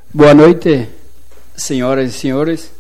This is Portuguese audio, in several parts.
Boa noite, senhoras e senhores.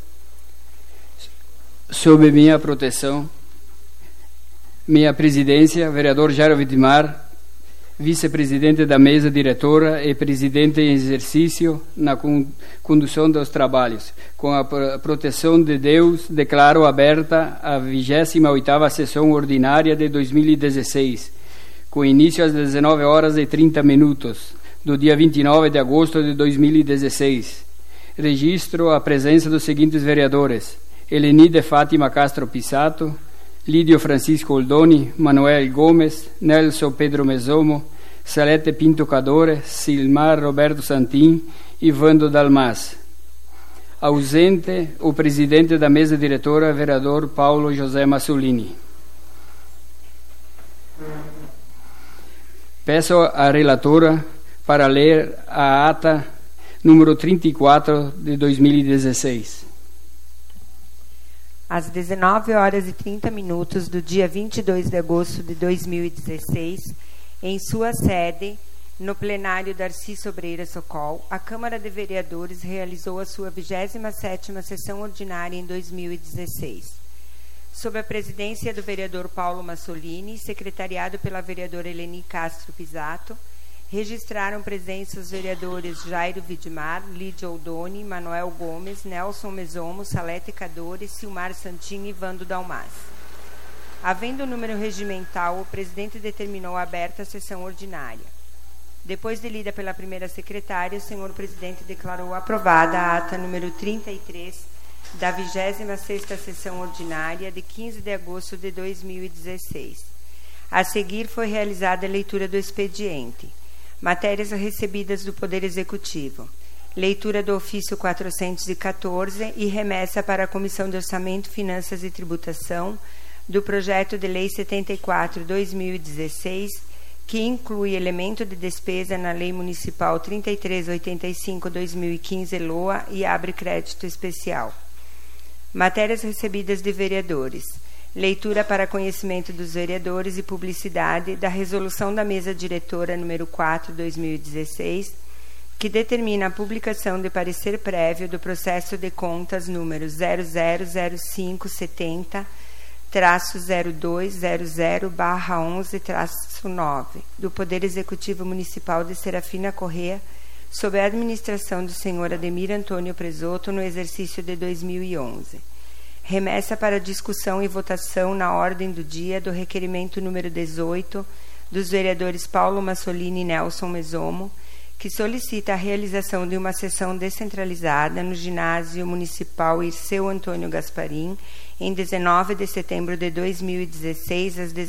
Sob minha proteção, minha presidência, vereador Jairo Widmar, vice-presidente da mesa diretora e presidente em exercício na condução dos trabalhos. Com a proteção de Deus, declaro aberta a 28ª sessão ordinária de 2016, com início às 19h30, do dia 29 de agosto de 2016. Registro a presença dos seguintes vereadores: Eleni de Fátima Castro Pisato, Lídio Francisco Oldoni, Manuel Gomes, Nelson Pedro Mesomo, Salete Pinto Cadore, Silmar Roberto Santin e Vando Dalmas. Ausente o presidente da mesa diretora, vereador Paulo José Massolini. Peço à relatora para ler a ata número 34 de 2016. Às 19h30 do dia 22 de agosto de 2016, em sua sede, no plenário Darcy Sobreira Socol, a Câmara de Vereadores realizou a sua 27ª sessão ordinária em 2016. Sob a presidência do vereador Paulo Massolini, secretariado pela vereadora Eleni Castro Pisato, registraram presença os vereadores Jairo Widmar, Lídio Oldoni, Manuel Gomes, Nelson Mesomo, Salete Cadore, Silmar Santin e Vando Dalmas. Havendo o número regimental, o presidente determinou aberta a sessão ordinária. Depois de lida pela primeira secretária, o senhor presidente declarou aprovada a ata número 33 da 26ª sessão ordinária de 15 de agosto de 2016. A seguir foi realizada a leitura do expediente. Matérias recebidas do Poder Executivo. Leitura do ofício 414 e remessa para a Comissão de Orçamento, Finanças e Tributação do projeto de Lei 74/2016, que inclui elemento de despesa na Lei Municipal 3385/2015 LOA e abre crédito especial. Matérias recebidas de vereadores. Leitura para conhecimento dos vereadores e publicidade da resolução da mesa diretora número 4/2016, que determina a publicação de parecer prévio do processo de contas número 000570-0200/11-9 do Poder Executivo Municipal de Serafina Corrêa, sob a administração do senhor Ademir Antônio Presoto, no exercício de 2011. Remessa para discussão e votação na ordem do dia do requerimento número 18 dos vereadores Paulo Massolini e Nelson Mesomo, que solicita a realização de uma sessão descentralizada no ginásio municipal Irceu Antônio Gasparim, em 19 de setembro de 2016, às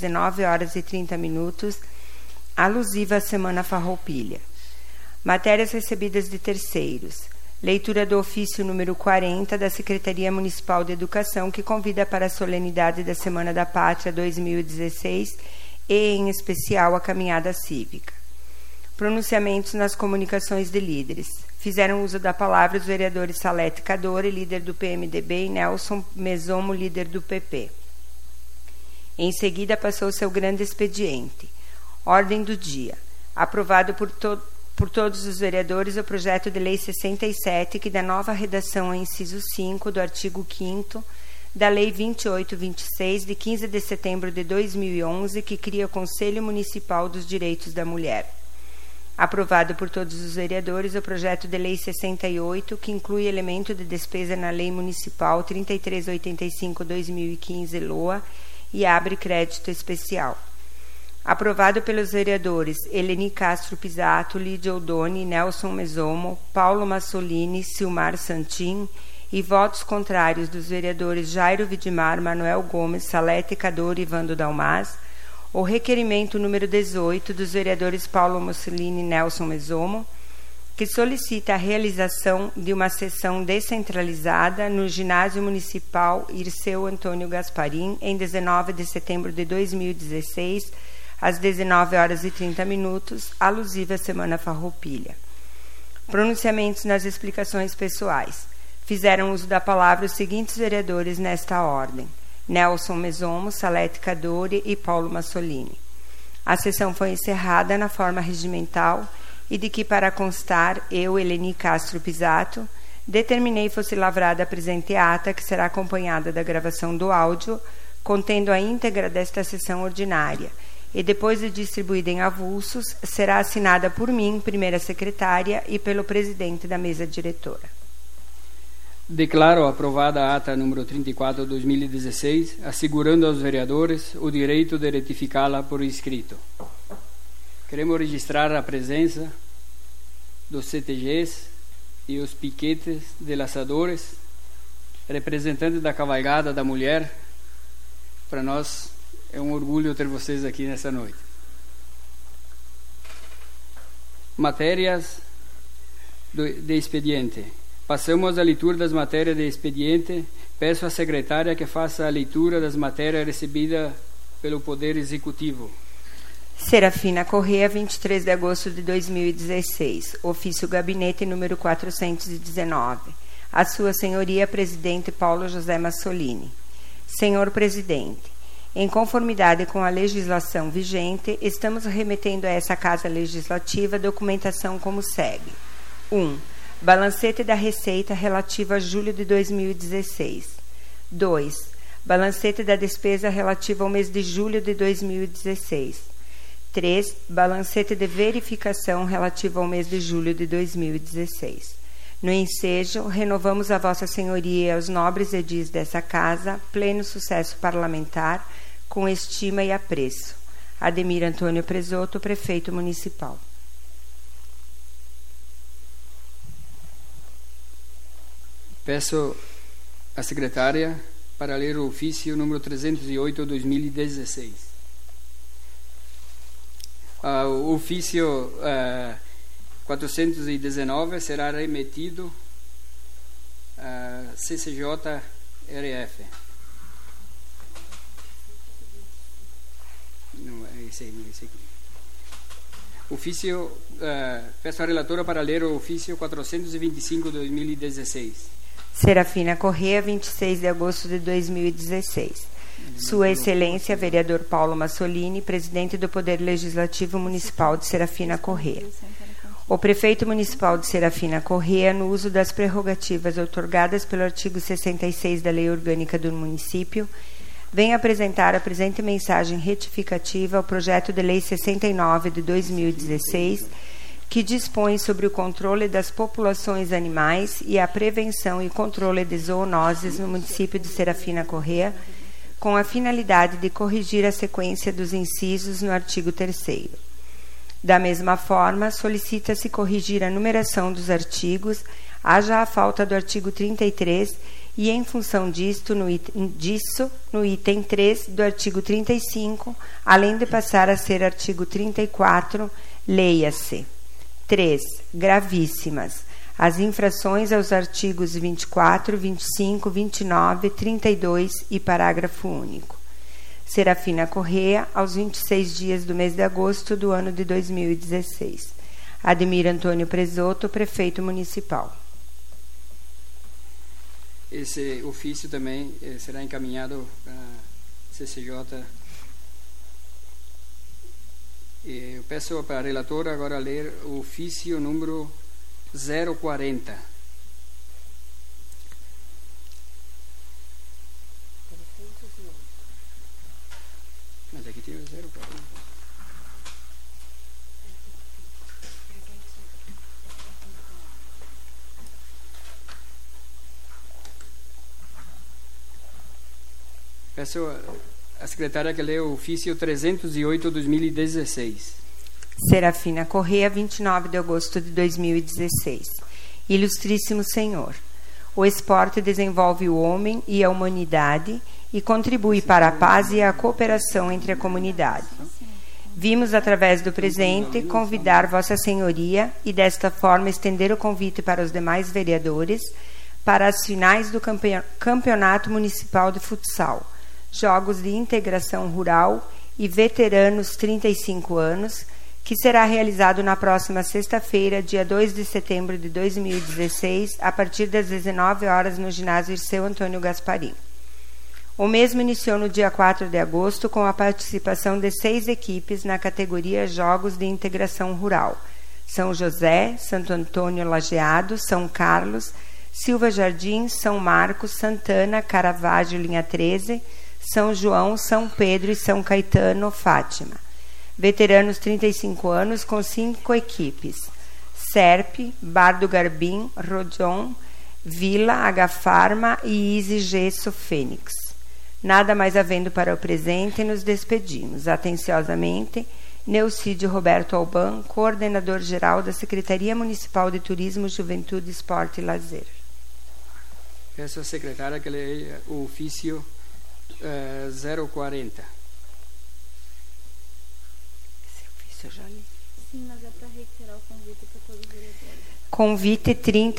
19h30, alusiva à Semana Farroupilha. Matérias recebidas de terceiros. Leitura do ofício número 40 da Secretaria Municipal de Educação, que convida para a solenidade da Semana da Pátria 2016 e, em especial, a caminhada cívica. Pronunciamentos nas comunicações de líderes. Fizeram uso da palavra os vereadores Salete Cadore, líder do PMDB, e Nelson Mesomo, líder do PP. Em seguida, passou-se ao grande expediente. Ordem do dia. Aprovado por todos os vereadores o projeto de Lei 67, que dá nova redação ao inciso 5 do artigo 5º da Lei 2826, de 15 de setembro de 2011, que cria o Conselho Municipal dos Direitos da Mulher. Aprovado por todos os vereadores o projeto de Lei 68, que inclui elemento de despesa na Lei Municipal 3385/2015 LOA e abre crédito especial. Aprovado pelos vereadores Eleni Castro Pisato, Lídio Oldoni, Nelson Mesomo, Paulo Massolini, Silmar Santin, e votos contrários dos vereadores Jairo Widmar, Manuel Gomes, Salete Cadore e Vando Dalmas, o requerimento número 18 dos vereadores Paulo Massolini e Nelson Mesomo, que solicita a realização de uma sessão descentralizada no ginásio municipal Irceu Antônio Gasparim, em 19 de setembro de 2016, às 19h30, alusiva à Semana Farroupilha. Pronunciamentos nas explicações pessoais. Fizeram uso da palavra os seguintes vereadores nesta ordem: Nelson Mesomo, Salete Cadore e Paulo Massolini. A sessão foi encerrada na forma regimental e de que, para constar, eu, Eleni Castro Pisato, determinei fosse lavrada a presente ata, que será acompanhada da gravação do áudio, contendo a íntegra desta sessão ordinária, e depois de distribuída em avulsos, será assinada por mim, primeira secretária, e pelo presidente da mesa diretora. Declaro aprovada a ata número 34 de 2016, assegurando aos vereadores o direito de retificá-la por escrito. Queremos registrar a presença dos CTGs e os piquetes de laçadores, representantes da cavalgada da mulher. Para nós é um orgulho ter vocês aqui nessa noite. Matérias de expediente. Passamos à leitura das matérias de expediente. Peço à secretária que faça a leitura das matérias recebidas pelo Poder Executivo. Serafina Corrêa, 23 de agosto de 2016. Ofício Gabinete número 419. A Sua Senhoria, Presidente Paulo José Massolini. Senhor Presidente, em conformidade com a legislação vigente, estamos remetendo a essa Casa Legislativa documentação como segue. 1. Balancete da Receita relativa a julho de 2016. 2. Balancete da Despesa relativa ao mês de julho de 2016. 3. Balancete de verificação relativo ao mês de julho de 2016. No ensejo, renovamos a Vossa Senhoria e aos nobres edis dessa casa pleno sucesso parlamentar, com estima e apreço. Ademir Antônio Presoto, Prefeito Municipal. Peço à secretária para ler o ofício número 308 de 2016. O ofício 419 será remetido a CCJ-RF. Não, esse aqui. Ofício, peço à relatora para ler o ofício 425 de 2016. Serafina Corrêa, 26 de agosto de 2016. Sua Excelência, vereador Paulo Massolini, presidente do Poder Legislativo Municipal de Serafina Corrêa. O prefeito municipal de Serafina Corrêa, no uso das prerrogativas outorgadas pelo artigo 66 da Lei Orgânica do Município, vem apresentar a presente mensagem retificativa ao projeto de Lei 69 de 2016, que dispõe sobre o controle das populações animais e a prevenção e controle de zoonoses no município de Serafina Corrêa, com a finalidade de corrigir a sequência dos incisos no artigo 3º. Da mesma forma, solicita-se corrigir a numeração dos artigos, haja a falta do artigo 33 e, em função disso, no item 3 do artigo 35, além de passar a ser artigo 34, leia-se. 3. Gravíssimas. As infrações aos artigos 24, 25, 29, 32 e parágrafo único. Serafina Corrêa, aos 26 dias do mês de agosto do ano de 2016. Ademir Antônio Presoto, Prefeito Municipal. Esse ofício também será encaminhado para a CCJ. Eu peço para a relatora agora ler o ofício número 040. Mas aqui tem o 040. Peço a secretária que lê o ofício 308 de 2016. Serafina Corrêa, 29 de agosto de 2016. Ilustríssimo Senhor, o esporte desenvolve o homem e a humanidade e contribui para a paz e a cooperação entre a comunidade. Vimos, através do presente, convidar Vossa Senhoria e, desta forma, estender o convite para os demais vereadores para as finais do Campeonato Municipal de Futsal, Jogos de Integração Rural e Veteranos 35 anos, que será realizado na próxima sexta-feira, dia 2 de setembro de 2016, a partir das 19 horas no ginásio Irceu Antônio Gasparim. O mesmo iniciou no dia 4 de agosto com a participação de 6 equipes na categoria Jogos de Integração Rural, São José, Santo Antônio Lajeado, São Carlos, Silva Jardim, São Marcos, Santana, Caravaggio, linha 13, São João, São Pedro e São Caetano, Fátima. Veteranos 35 anos com 5 equipes: Serp, Bar do Garbim, Rodion, Vila, H-Farma e Easy Gesso Fênix. Nada mais havendo para o presente, nos despedimos. Atenciosamente, Neucídio Roberto Alban, coordenador-geral da Secretaria Municipal de Turismo, Juventude, Esporte e Lazer. Peço à secretária que leia o ofício 040. Esse ofício eu já li. Sim, mas é para reiterar o convite para todos os vereadores. Convite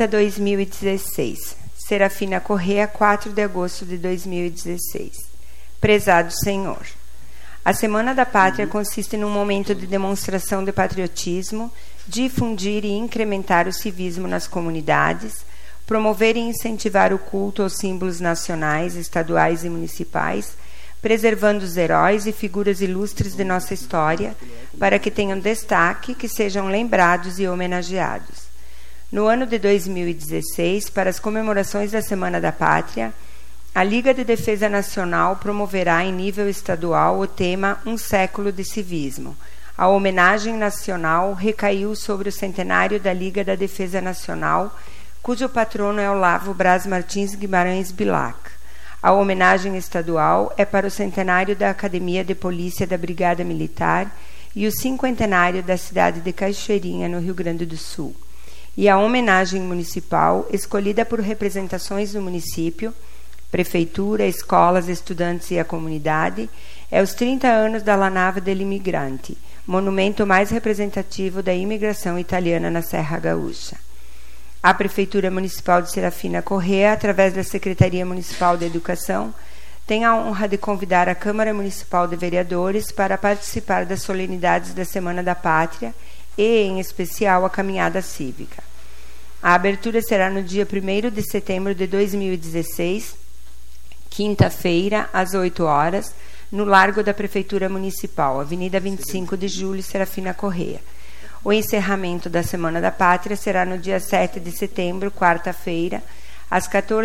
30/2016. Serafina Corrêa, 4 de agosto de 2016. Prezado Senhor, a Semana da Pátria consiste num momento de demonstração de patriotismo, difundir e incrementar o civismo nas comunidades, promover e incentivar o culto aos símbolos nacionais, estaduais e municipais, preservando os heróis e figuras ilustres de nossa história, para que tenham destaque, que sejam lembrados e homenageados. No ano de 2016, para as comemorações da Semana da Pátria, a Liga de Defesa Nacional promoverá em nível estadual o tema Um Século de Civismo. A homenagem nacional recaiu sobre o centenário da Liga da Defesa Nacional, cujo patrono é Olavo Braz Martins Guimarães Bilac. A homenagem estadual é para o centenário da Academia de Polícia da Brigada Militar e o cinquentenário da cidade de Cachoeirinha, no Rio Grande do Sul. E a homenagem municipal, escolhida por representações do município, prefeitura, escolas, estudantes e a comunidade, é os 30 anos da La Nave dell'Immigrante, monumento mais representativo da imigração italiana na Serra Gaúcha. A Prefeitura Municipal de Serafina Corrêa, através da Secretaria Municipal de Educação, tem a honra de convidar a Câmara Municipal de Vereadores para participar das solenidades da Semana da Pátria e, em especial, a caminhada cívica. A abertura será no dia 1º de setembro de 2016, quinta-feira, às 8 horas, no Largo da Prefeitura Municipal, Avenida 25 de Julho, Serafina Corrêa. O encerramento da Semana da Pátria será no dia 7 de setembro, quarta-feira, às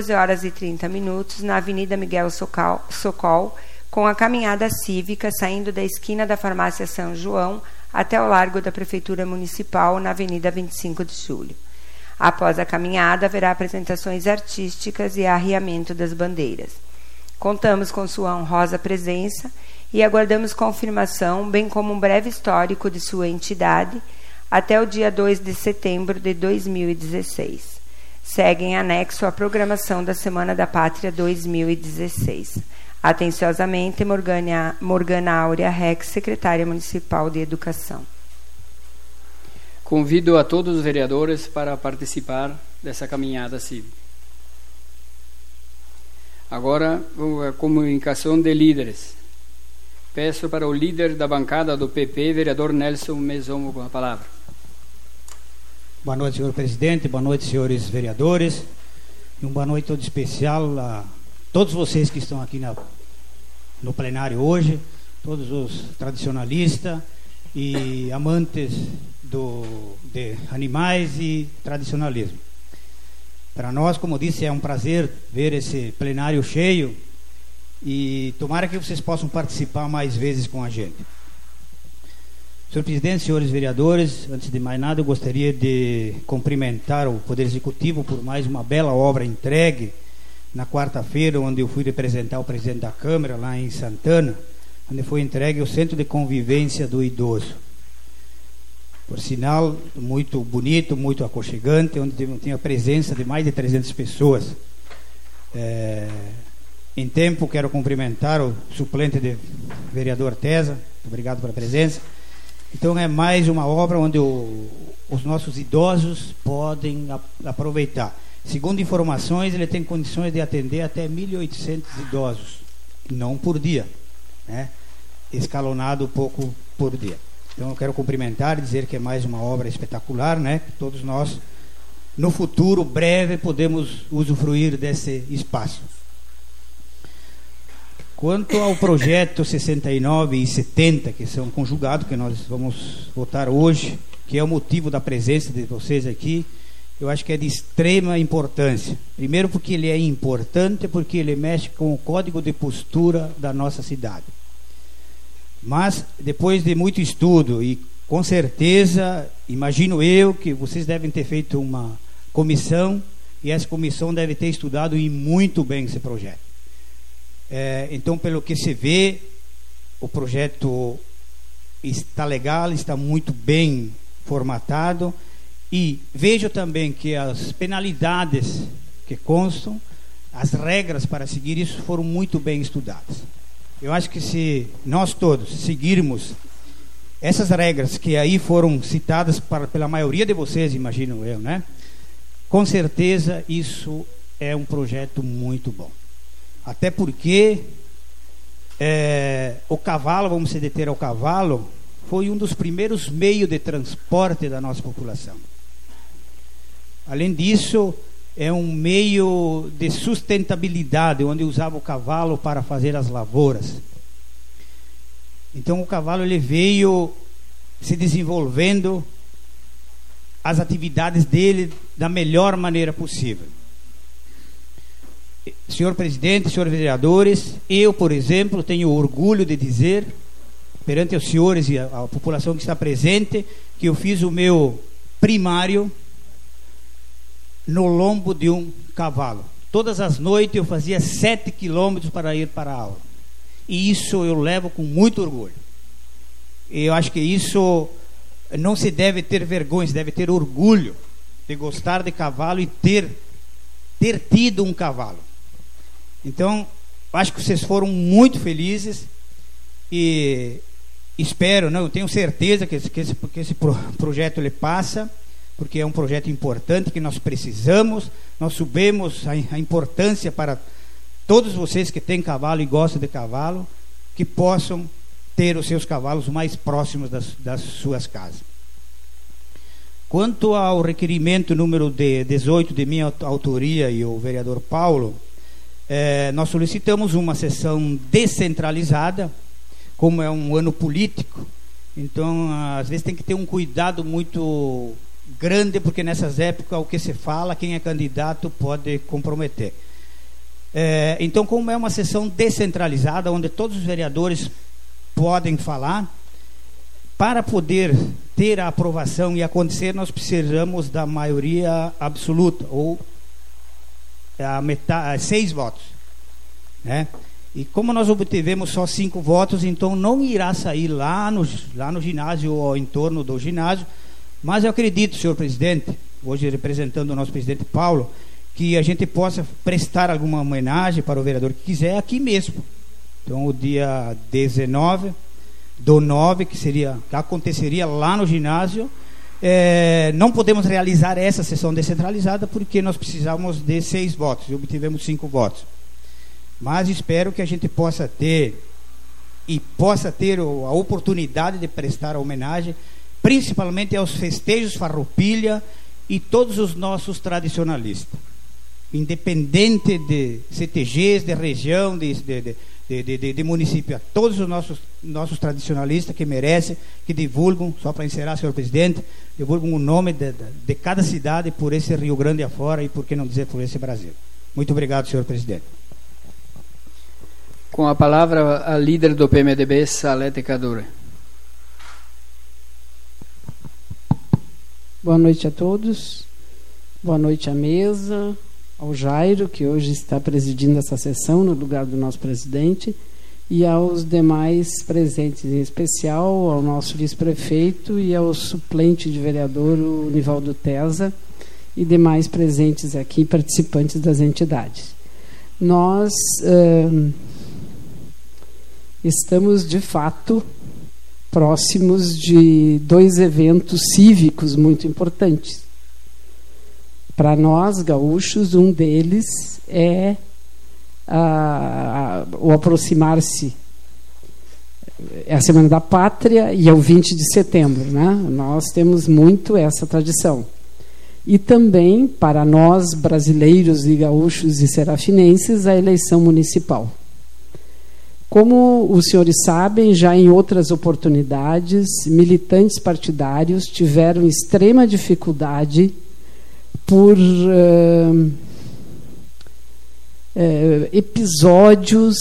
14h30, na Avenida Miguel Socol, com a caminhada cívica saindo da esquina da Farmácia São João até o Largo da Prefeitura Municipal, na Avenida 25 de Julho. Após a caminhada, haverá apresentações artísticas e arriamento das bandeiras. Contamos com sua honrosa presença e aguardamos confirmação, bem como um breve histórico de sua entidade, até o dia 2 de setembro de 2016. Segue em anexo a programação da Semana da Pátria 2016. Atenciosamente, Morgana Áurea Rex, Secretária Municipal de Educação. Convido a todos os vereadores para participar dessa caminhada cívica. Agora, a comunicação de líderes. Peço para o líder da bancada do PP, vereador Nelson Mesomo, com a palavra. Boa noite, senhor presidente, boa noite, senhores vereadores, e uma boa noite todo especial a todos vocês que estão aqui no plenário hoje, todos os tradicionalistas e amantes de animais e tradicionalismo. Para nós, como disse, é um prazer ver esse plenário cheio e tomara que vocês possam participar mais vezes com a gente. Senhor presidente, senhores vereadores, antes de mais nada eu gostaria de cumprimentar o Poder Executivo por mais uma bela obra entregue na quarta-feira, onde eu fui representar o presidente da Câmara lá em Santana, onde foi entregue o Centro de Convivência do Idoso. Por sinal, muito bonito, muito aconchegante, onde tinha a presença de mais de 300 pessoas. Em tempo, quero cumprimentar o suplente de vereador Tesa, obrigado pela presença. Então, é mais uma obra onde os nossos idosos podem aproveitar. Segundo informações, ele tem condições de atender até 1.800 idosos, não por dia, né? Escalonado pouco por dia. Então eu quero cumprimentar e dizer que é mais uma obra espetacular, né? Que todos nós, no futuro breve, podemos usufruir desse espaço. Quanto ao projeto 69 e 70, que são conjugados, que nós vamos votar hoje que é o motivo da presença de vocês aqui, eu acho que é de extrema importância. Primeiro porque ele é importante, porque ele mexe com o código de postura da nossa cidade. Mas, depois de muito estudo, e com certeza, imagino eu, que vocês devem ter feito uma comissão, e essa comissão deve ter estudado e muito bem esse projeto. Então, pelo que se vê, o projeto está legal, está muito bem formatado, e vejo também que as penalidades que constam, as regras para seguir isso foram muito bem estudadas. Eu acho que se nós todos seguirmos essas regras que aí foram citadas pela maioria de vocês, imagino eu, né? Com certeza isso é um projeto muito bom. Até porque o cavalo, vamos se deter ao cavalo, foi um dos primeiros meios de transporte da nossa população. Além disso, é um meio de sustentabilidade, onde usava o cavalo para fazer as lavouras. Então o cavalo ele veio se desenvolvendo as atividades dele da melhor maneira possível. Senhor presidente, senhores vereadores, eu, por exemplo, tenho orgulho de dizer perante os senhores e a população que está presente que eu fiz o meu primário no lombo de um cavalo. Todas as noites eu fazia 7 quilômetros para ir para a aula. E isso eu levo com muito orgulho. Eu acho que isso não se deve ter vergonha, se deve ter orgulho de gostar de cavalo e ter tido um cavalo. Então, acho que vocês foram muito felizes e espero, não, eu tenho certeza que esse projeto ele passa, porque é um projeto importante que nós precisamos. Nós sabemos a importância para todos vocês que têm cavalo e gostam de cavalo, que possam ter os seus cavalos mais próximos das suas casas. Quanto ao requerimento número 18 de minha autoria e o vereador Paulo, nós solicitamos uma sessão descentralizada, como é um ano político, então às vezes tem que ter um cuidado muito grande, porque nessas épocas o que se fala, quem é candidato pode comprometer. Então, como é uma sessão descentralizada, onde todos os vereadores podem falar, para poder ter a aprovação e acontecer, nós precisamos da maioria absoluta, ou 6 votos, né? E como nós obtivemos só 5 votos, então não irá sair lá no ginásio ou em torno do ginásio. Mas eu acredito, senhor presidente, hoje representando o nosso presidente Paulo, que a gente possa prestar alguma homenagem para o vereador que quiser aqui mesmo. Então o dia 19/9, que aconteceria lá no ginásio, não podemos realizar essa sessão descentralizada porque nós precisamos de 6 votos e obtivemos 5 votos. Mas espero que a gente possa ter a oportunidade de prestar a homenagem, principalmente aos festejos Farroupilha e todos os nossos tradicionalistas, independente de CTGs, de região, de município, a todos os nossos tradicionalistas que merecem, que divulgam, só para encerrar, senhor presidente, divulgam o nome de cada cidade por esse Rio Grande afora e, por que não dizer, por esse Brasil. Muito obrigado, senhor presidente. Com a palavra a líder do PMDB, Salete Cadore. Boa noite a todos, boa noite à mesa, ao Jairo, que hoje está presidindo essa sessão no lugar do nosso presidente, e aos demais presentes, em especial ao nosso vice-prefeito e ao suplente de vereador, o Nivaldo Tesa, e demais presentes aqui, participantes das entidades. Nós estamos, de fato, próximos de 2 eventos cívicos muito importantes. Para nós, gaúchos, um deles é o aproximar-se, é a Semana da Pátria e é o 20 de setembro, né? Nós temos muito essa tradição. E também, para nós, brasileiros e gaúchos e serafinenses, a eleição municipal. Como os senhores sabem, já em outras oportunidades, militantes partidários tiveram extrema dificuldade por episódios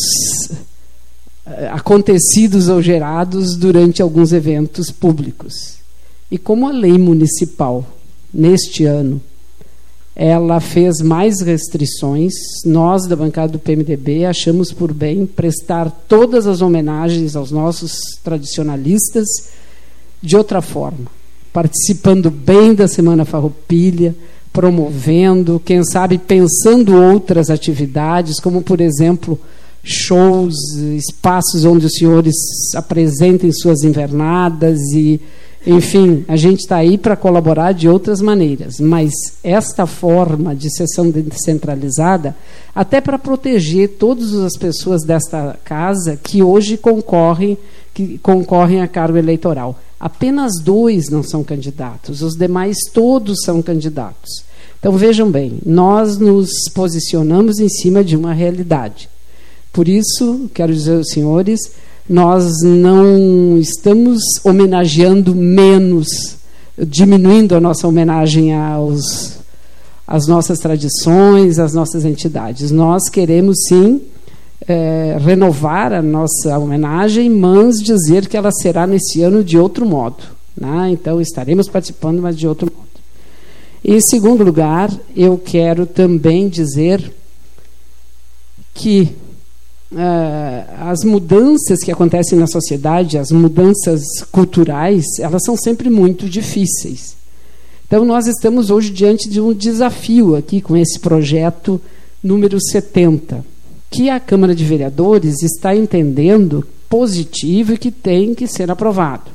acontecidos ou gerados durante alguns eventos públicos. E como a lei municipal, neste ano, ela fez mais restrições, nós, da bancada do PMDB, achamos por bem prestar todas as homenagens aos nossos tradicionalistas de outra forma, participando bem da Semana Farroupilha, promovendo, quem sabe pensando outras atividades, como, por exemplo, shows, espaços onde os senhores apresentem suas invernadas e, enfim, a gente está aí para colaborar de outras maneiras, mas esta forma de sessão descentralizada, até para proteger todas as pessoas desta casa que hoje concorrem a cargo eleitoral. Apenas 2 não são candidatos, os demais todos são candidatos. Então, vejam bem, nós nos posicionamos em cima de uma realidade. Por isso, quero dizer aos senhores, nós não estamos homenageando menos, diminuindo a nossa homenagem às nossas tradições, às nossas entidades. Nós queremos, sim, renovar a nossa homenagem, mas dizer que ela será nesse ano de outro modo, né? Então, estaremos participando, mas de outro modo. Em segundo lugar, eu quero também dizer que as mudanças que acontecem na sociedade, as mudanças culturais, elas são sempre muito difíceis. Então, nós estamos hoje diante de um desafio aqui com esse projeto número 70, que a Câmara de Vereadores está entendendo positivo e que tem que ser aprovado.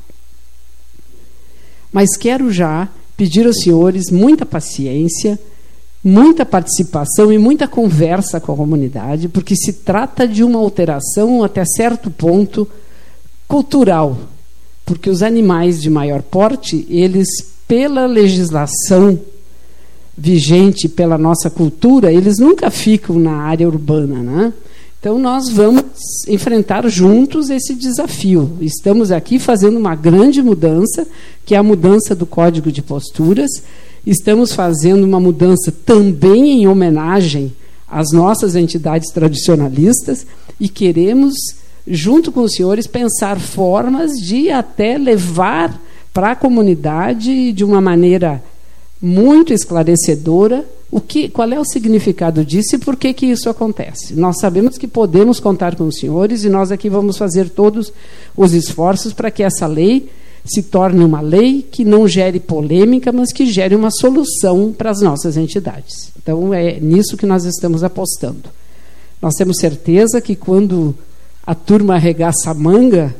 Mas quero já pedir aos senhores muita paciência, muita participação e muita conversa com a comunidade, porque se trata de uma alteração até certo ponto cultural, porque os animais de maior porte, eles, pela legislação vigente, pela nossa cultura, eles nunca ficam na área urbana, né? Então, nós vamos enfrentar juntos esse desafio. Estamos aqui fazendo uma grande mudança, que é a mudança do Código de Posturas. Estamos fazendo uma mudança também em homenagem às nossas entidades tradicionalistas e queremos, junto com os senhores, pensar formas de até levar para a comunidade, de uma maneira muito esclarecedora, qual é o significado disso e por que isso acontece. Nós sabemos que podemos contar com os senhores e nós aqui vamos fazer todos os esforços para que essa lei se torne uma lei que não gere polêmica, mas que gere uma solução para as nossas entidades. Então, é nisso que nós estamos apostando. Nós temos certeza que quando a turma arregaça a manga,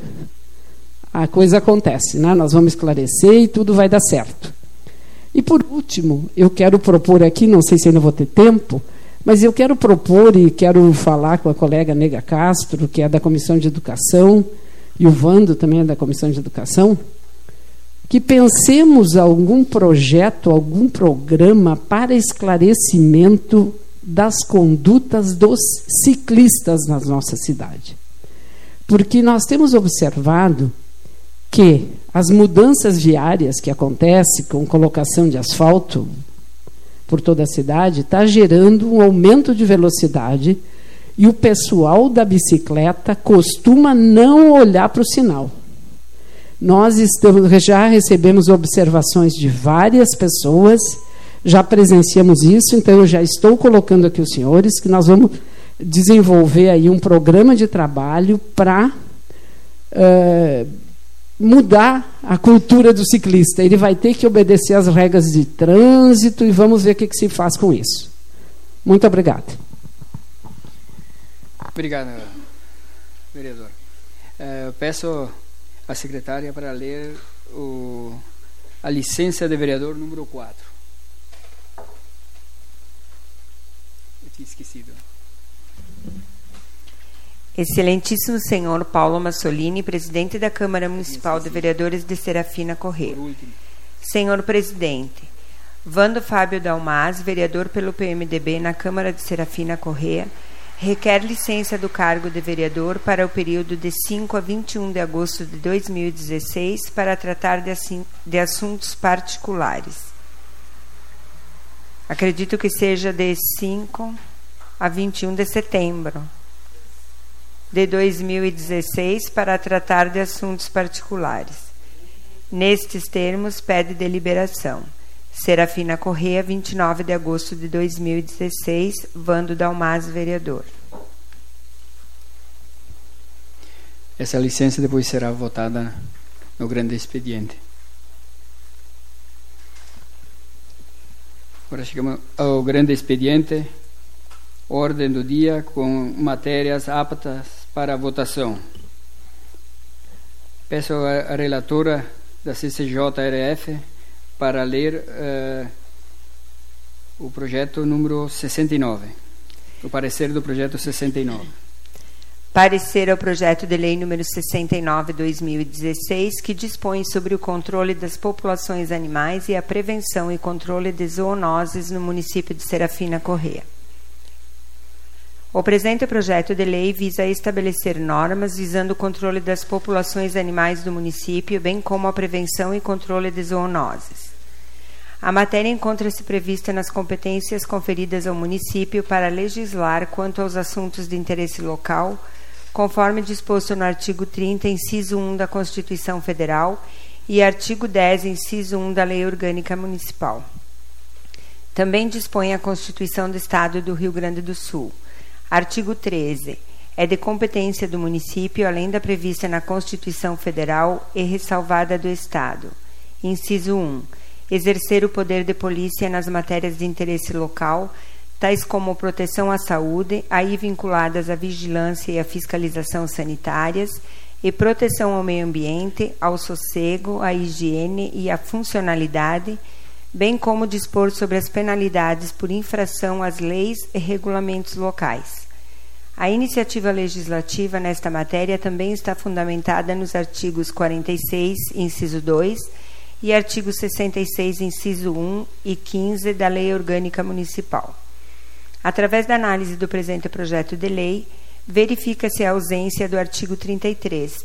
a coisa acontece, né? Nós vamos esclarecer e tudo vai dar certo. E, por último, eu quero propor aqui, não sei se ainda vou ter tempo, mas eu quero propor e quero falar com a colega Nega Castro, que é da Comissão de Educação, e o Vando também é da Comissão de Educação, que pensemos algum projeto, algum programa para esclarecimento das condutas dos ciclistas na nossa cidade. Porque nós temos observado que as mudanças viárias que acontecem com colocação de asfalto por toda a cidade está gerando um aumento de velocidade e o pessoal da bicicleta costuma não olhar para o sinal. Nós já recebemos observações de várias pessoas, já presenciamos isso, então eu já estou colocando aqui os senhores que nós vamos desenvolver aí um programa de trabalho para mudar a cultura do ciclista. Ele vai ter que obedecer às regras de trânsito e vamos ver o que se faz com isso. Muito obrigado. Obrigado, vereador. Peço à secretária para ler a licença de vereador número 4. Eu tinha esquecido. Excelentíssimo senhor Paulo Massolini, presidente da Câmara Municipal de Vereadores de Serafina Corrêa. Senhor presidente, Vando Fábio Dalmas, vereador pelo PMDB na Câmara de Serafina Corrêa, requer licença do cargo de vereador para o período de 5 a 21 de agosto de 2016 para tratar de assuntos particulares. Acredito que seja de 5 a 21 de setembro de 2016 para tratar de assuntos particulares. Nestes termos, pede deliberação. Serafina Corrêa, 29 de agosto de 2016, Vando Dalmaz, vereador. Essa licença depois será votada no grande expediente. Agora chegamos ao grande expediente, ordem do dia com matérias aptas para votação. Peço à relatora da CCJ-RF para ler o projeto número 69, o parecer do projeto 69. Parecer ao projeto de lei número 69/2016, que dispõe sobre o controle das populações animais e a prevenção e controle de zoonoses no município de Serafina Corrêa. O presente projeto de lei visa estabelecer normas visando o controle das populações animais do município, bem como a prevenção e controle de zoonoses. A matéria encontra-se prevista nas competências conferidas ao município para legislar quanto aos assuntos de interesse local, conforme disposto no artigo 30, inciso 1 da Constituição Federal e artigo 10, inciso 1 da Lei Orgânica Municipal. Também dispõe a Constituição do Estado do Rio Grande do Sul. Artigo 13. É de competência do município, além da prevista na Constituição Federal e ressalvada do Estado. Inciso 1. Exercer o poder de polícia nas matérias de interesse local, tais como proteção à saúde, aí vinculadas à vigilância e à fiscalização sanitárias, e proteção ao meio ambiente, ao sossego, à higiene e à funcionalidade, bem como dispor sobre as penalidades por infração às leis e regulamentos locais. A iniciativa legislativa nesta matéria também está fundamentada nos artigos 46, inciso 2, e artigo 66, inciso 1 e 15 da Lei Orgânica Municipal. Através da análise do presente projeto de lei, verifica-se a ausência do artigo 33,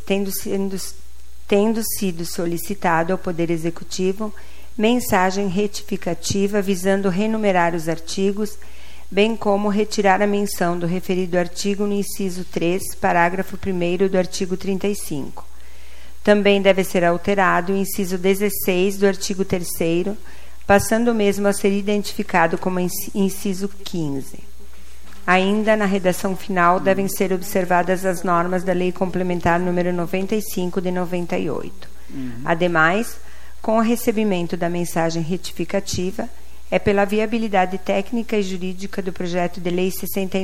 tendo sido solicitado ao Poder Executivo mensagem retificativa visando renumerar os artigos, bem como retirar a menção do referido artigo no inciso 3, parágrafo 1º do artigo 35. Também deve ser alterado o inciso 16 do artigo 3º, passando o mesmo a ser identificado como inciso 15. Ainda na redação final devem ser observadas as normas da Lei Complementar número 95 de 98. Ademais, com o recebimento da mensagem retificativa, é pela viabilidade técnica e jurídica do projeto de lei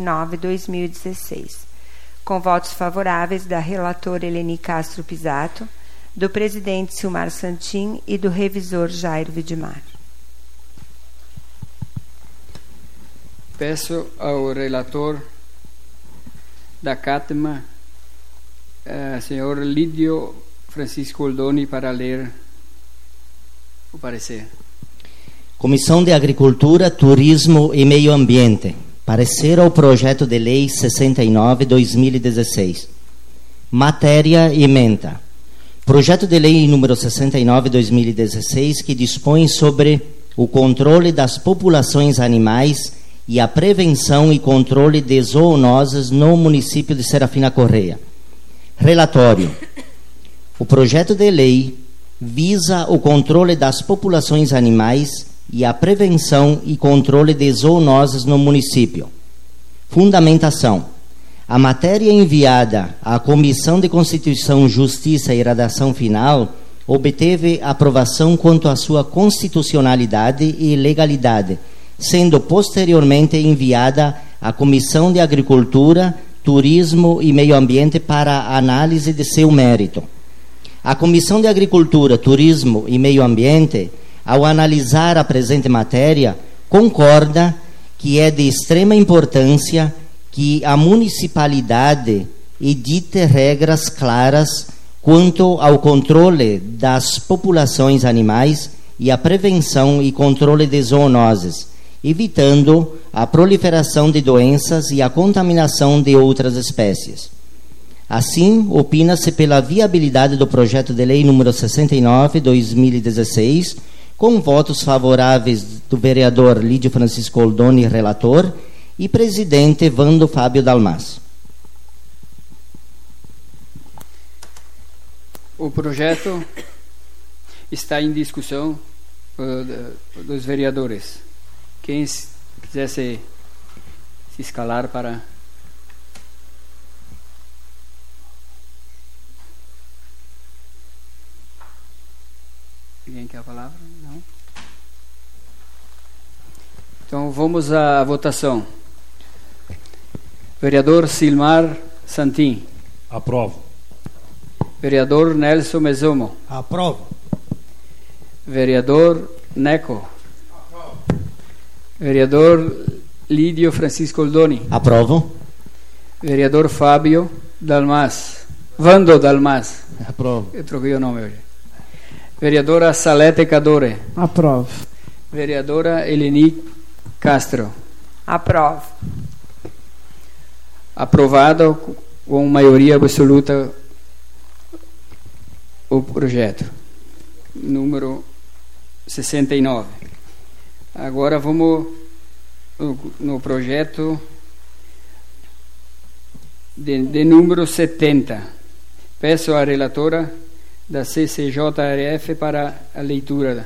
69/2016, com votos favoráveis da relatora Eleni Castro Pisato, do presidente Silmar Santin e do revisor Jairo Widmar. Peço ao relator da CATMA, senhor Lídio Francisco Oldoni, para ler o parecer. Comissão de Agricultura, Turismo e Meio Ambiente. Parecer ao projeto de lei 69/2016. Matéria ementa. Projeto de lei número 69/2016, que dispõe sobre o controle das populações animais e a prevenção e controle de zoonoses no município de Serafina Corrêa. Relatório. O projeto de lei visa o controle das populações animais e a prevenção e controle de zoonoses no município. Fundamentação. A matéria enviada à Comissão de Constituição, Justiça e Redação Final obteve aprovação quanto à sua constitucionalidade e legalidade, sendo posteriormente enviada à Comissão de Agricultura, Turismo e Meio Ambiente para análise de seu mérito. A Comissão de Agricultura, Turismo e Meio Ambiente, ao analisar a presente matéria, concorda que é de extrema importância que a municipalidade edite regras claras quanto ao controle das populações animais e a prevenção e controle de zoonoses, evitando a proliferação de doenças e a contaminação de outras espécies. Assim, opina-se pela viabilidade do projeto de lei número 69/2016, com votos favoráveis do vereador Lídio Francisco Oldoni, relator, e presidente Vando Fábio Dalmas. O projeto está em discussão dos vereadores. Quem quiser se escalar para... Alguém quer a palavra? Não? Então vamos à votação. Vereador Silmar Santin. Aprovo. Vereador Nelson Mesomo. Aprovo. Vereador Neco. Aprovo. Vereador Lídio Francisco Oldoni. Aprovo. Vereador Fábio Dalmas. Vando Dalmas. Aprovo. Eu troquei o nome hoje. Vereadora Salete Cadore. Aprovo. Vereadora Eleni Castro. Aprovo. Aprovado com maioria absoluta o projeto. Número 69. Agora vamos no projeto de número 70. Peço à relatora da CCJRF para a leitura.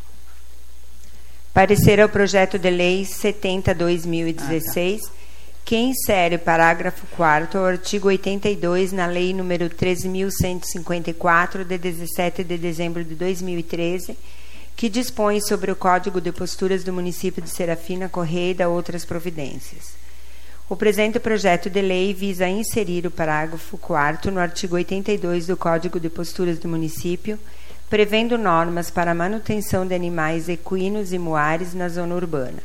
Parecer ao projeto de lei 70/2016, que insere parágrafo 4º ao artigo 82 na lei número 13.154 de 17 de dezembro de 2013, que dispõe sobre o Código de Posturas do município de Serafina Correia e da outras providências. O presente projeto de lei visa inserir o parágrafo 4º no artigo 82 do Código de Posturas do município, prevendo normas para a manutenção de animais equinos e muares na zona urbana.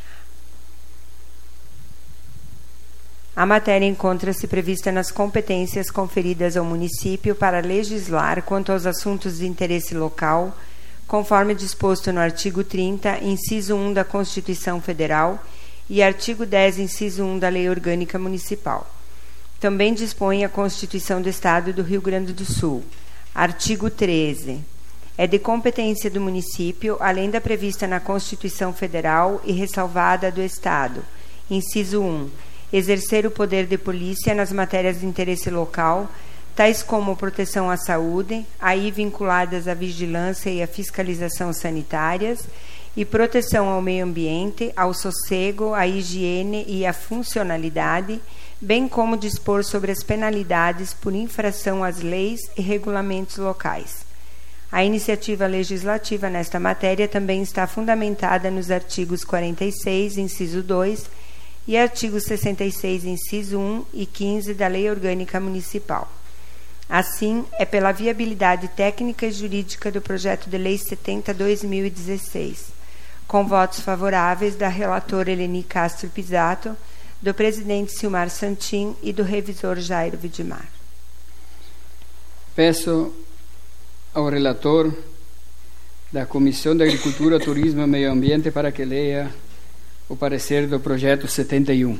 A matéria encontra-se prevista nas competências conferidas ao município para legislar quanto aos assuntos de interesse local, conforme disposto no artigo 30, inciso 1 da Constituição Federal e artigo 10, inciso 1 da Lei Orgânica Municipal. Também dispõe a Constituição do Estado do Rio Grande do Sul. Artigo 13. É de competência do município, além da prevista na Constituição Federal e ressalvada do Estado. Inciso 1. Exercer o poder de polícia nas matérias de interesse local, tais como proteção à saúde, aí vinculadas à vigilância e à fiscalização sanitárias, e proteção ao meio ambiente, ao sossego, à higiene e à funcionalidade, bem como dispor sobre as penalidades por infração às leis e regulamentos locais. A iniciativa legislativa nesta matéria também está fundamentada nos artigos 46, inciso 2, e artigo 66, inciso 1 e 15 da Lei Orgânica Municipal. Assim, é pela viabilidade técnica e jurídica do projeto de lei 70/2016, com votos favoráveis da relatora Eleni Castro Pisato, do presidente Silmar Santin e do revisor Jairo Vidmar. Peço ao relator da Comissão de Agricultura, Turismo e Meio Ambiente para que leia o parecer do projeto 71.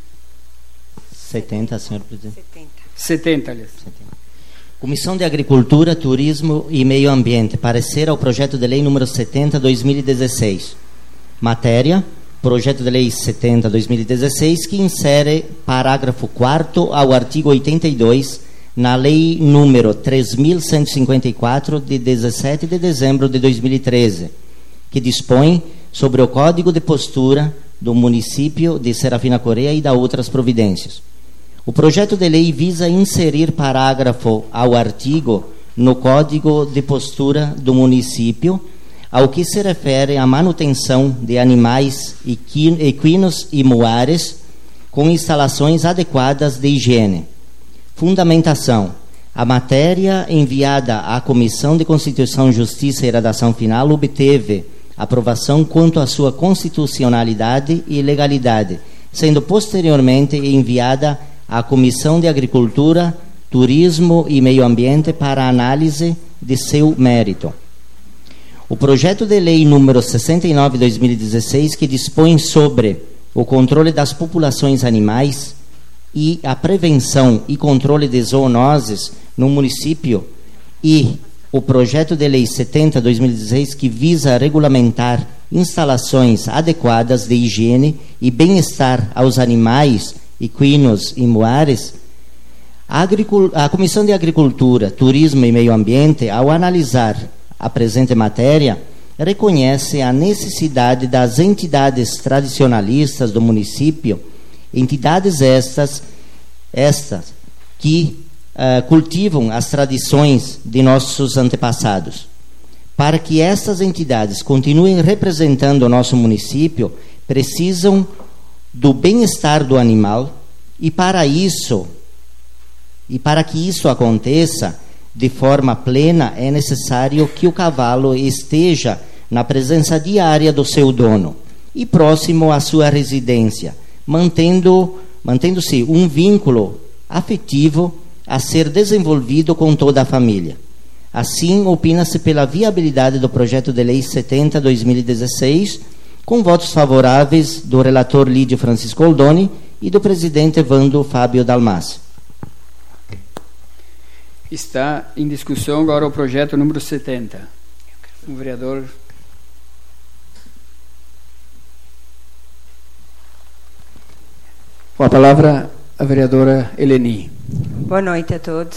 70, senhor presidente. 70, aliás. 70. Comissão de Agricultura, Turismo e Meio Ambiente. Parecer ao projeto de lei número 70/2016. Matéria: projeto de lei 70/2016, que insere parágrafo 4º ao artigo 82 na lei número 3.154 de 17 de dezembro de 2013, que dispõe sobre o Código de Postura do município de Serafina Correia e da outras providências. O projeto de lei visa inserir parágrafo ao artigo no Código de Postura do município, ao que se refere à manutenção de animais equinos e muares com instalações adequadas de higiene. Fundamentação: a matéria enviada à Comissão de Constituição, Justiça e Redação Final obteve aprovação quanto à sua constitucionalidade e legalidade, sendo posteriormente enviada à Comissão de Agricultura, Turismo e Meio Ambiente para análise de seu mérito. o projeto de lei número 69/2016, que dispõe sobre o controle das populações animais e a prevenção e controle de zoonoses no município, e o projeto de lei 70/2016, que visa regulamentar instalações adequadas de higiene e bem-estar aos animais, equinos e muares, a Comissão de Agricultura, Turismo e Meio Ambiente, ao analisar a presente matéria, reconhece a necessidade das entidades tradicionalistas do município, entidades estas que cultivam as tradições de nossos antepassados. Para que estas entidades continuem representando o nosso município, precisam do bem-estar do animal, e para que isso aconteça de forma plena, é necessário que o cavalo esteja na presença diária do seu dono e próximo à sua residência, mantendo-se um vínculo afetivo a ser desenvolvido com toda a família. Assim, opina-se pela viabilidade do projeto de lei 70/2016, com votos favoráveis do relator Lídio Francisco Oldoni e do presidente Evandro Fábio Dalmassi. Está em discussão agora o projeto número 70. O vereador... Com a palavra, a vereadora Eleni. Boa noite a todos.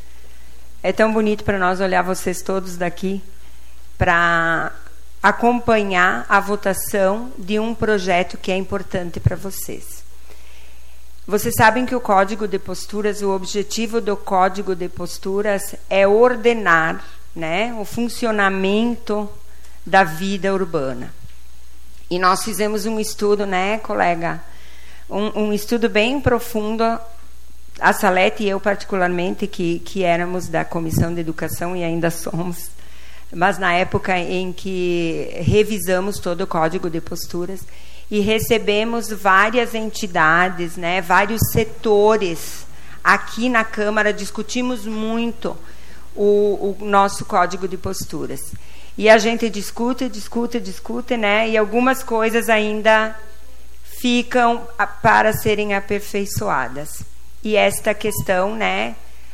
É tão bonito para nós olhar vocês todos daqui para acompanhar a votação de um projeto que é importante para vocês. Vocês sabem que o Código de Posturas, o objetivo do Código de Posturas é ordenar, né, o funcionamento da vida urbana. E nós fizemos um estudo, né, colega? Um estudo bem profundo, a Salete e eu particularmente, que éramos da Comissão de Educação e ainda somos, mas na época em que revisamos todo o Código de Posturas, e recebemos várias entidades, né, vários setores aqui na Câmara, discutimos muito o nosso Código de Posturas. E a gente discute, né, e algumas coisas ainda ficam para serem aperfeiçoadas. E esta questão, né,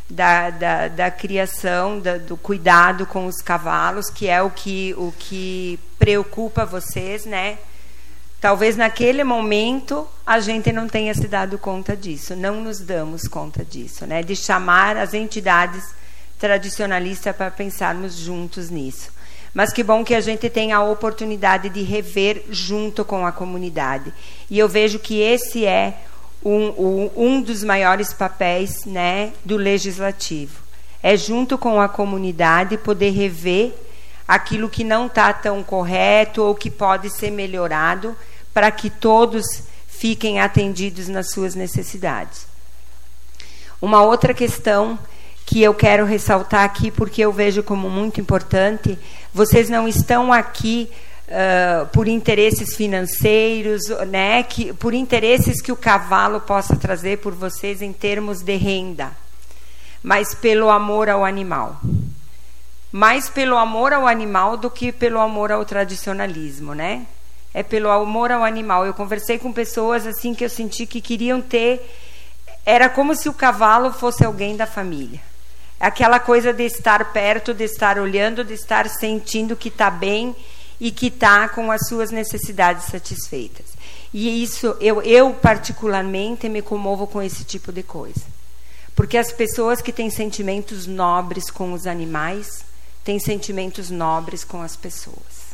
da criação, do cuidado com os cavalos, que é o que preocupa vocês, né? Talvez naquele momento a gente não tenha se dado conta disso, não nos damos conta disso, né? De chamar as entidades tradicionalistas para pensarmos juntos nisso. Mas que bom que a gente tem a oportunidade de rever junto com a comunidade. E eu vejo que esse é um dos maiores papéis, né, do legislativo. É junto com a comunidade poder rever aquilo que não está tão correto ou que pode ser melhorado para que todos fiquem atendidos nas suas necessidades. Uma outra questão que eu quero ressaltar aqui, porque eu vejo como muito importante, vocês não estão aqui por interesses financeiros, né, por interesses que o cavalo possa trazer por vocês em termos de renda, mas pelo amor ao animal. Mais pelo amor ao animal do que pelo amor ao tradicionalismo, né? É pelo amor ao animal. Eu conversei com pessoas assim que eu senti que queriam ter... Era como se o cavalo fosse alguém da família. Aquela coisa de estar perto, de estar olhando, de estar sentindo que está bem e que está com as suas necessidades satisfeitas. E isso, eu particularmente me comovo com esse tipo de coisa. Porque as pessoas que têm sentimentos nobres com os animais têm sentimentos nobres com as pessoas.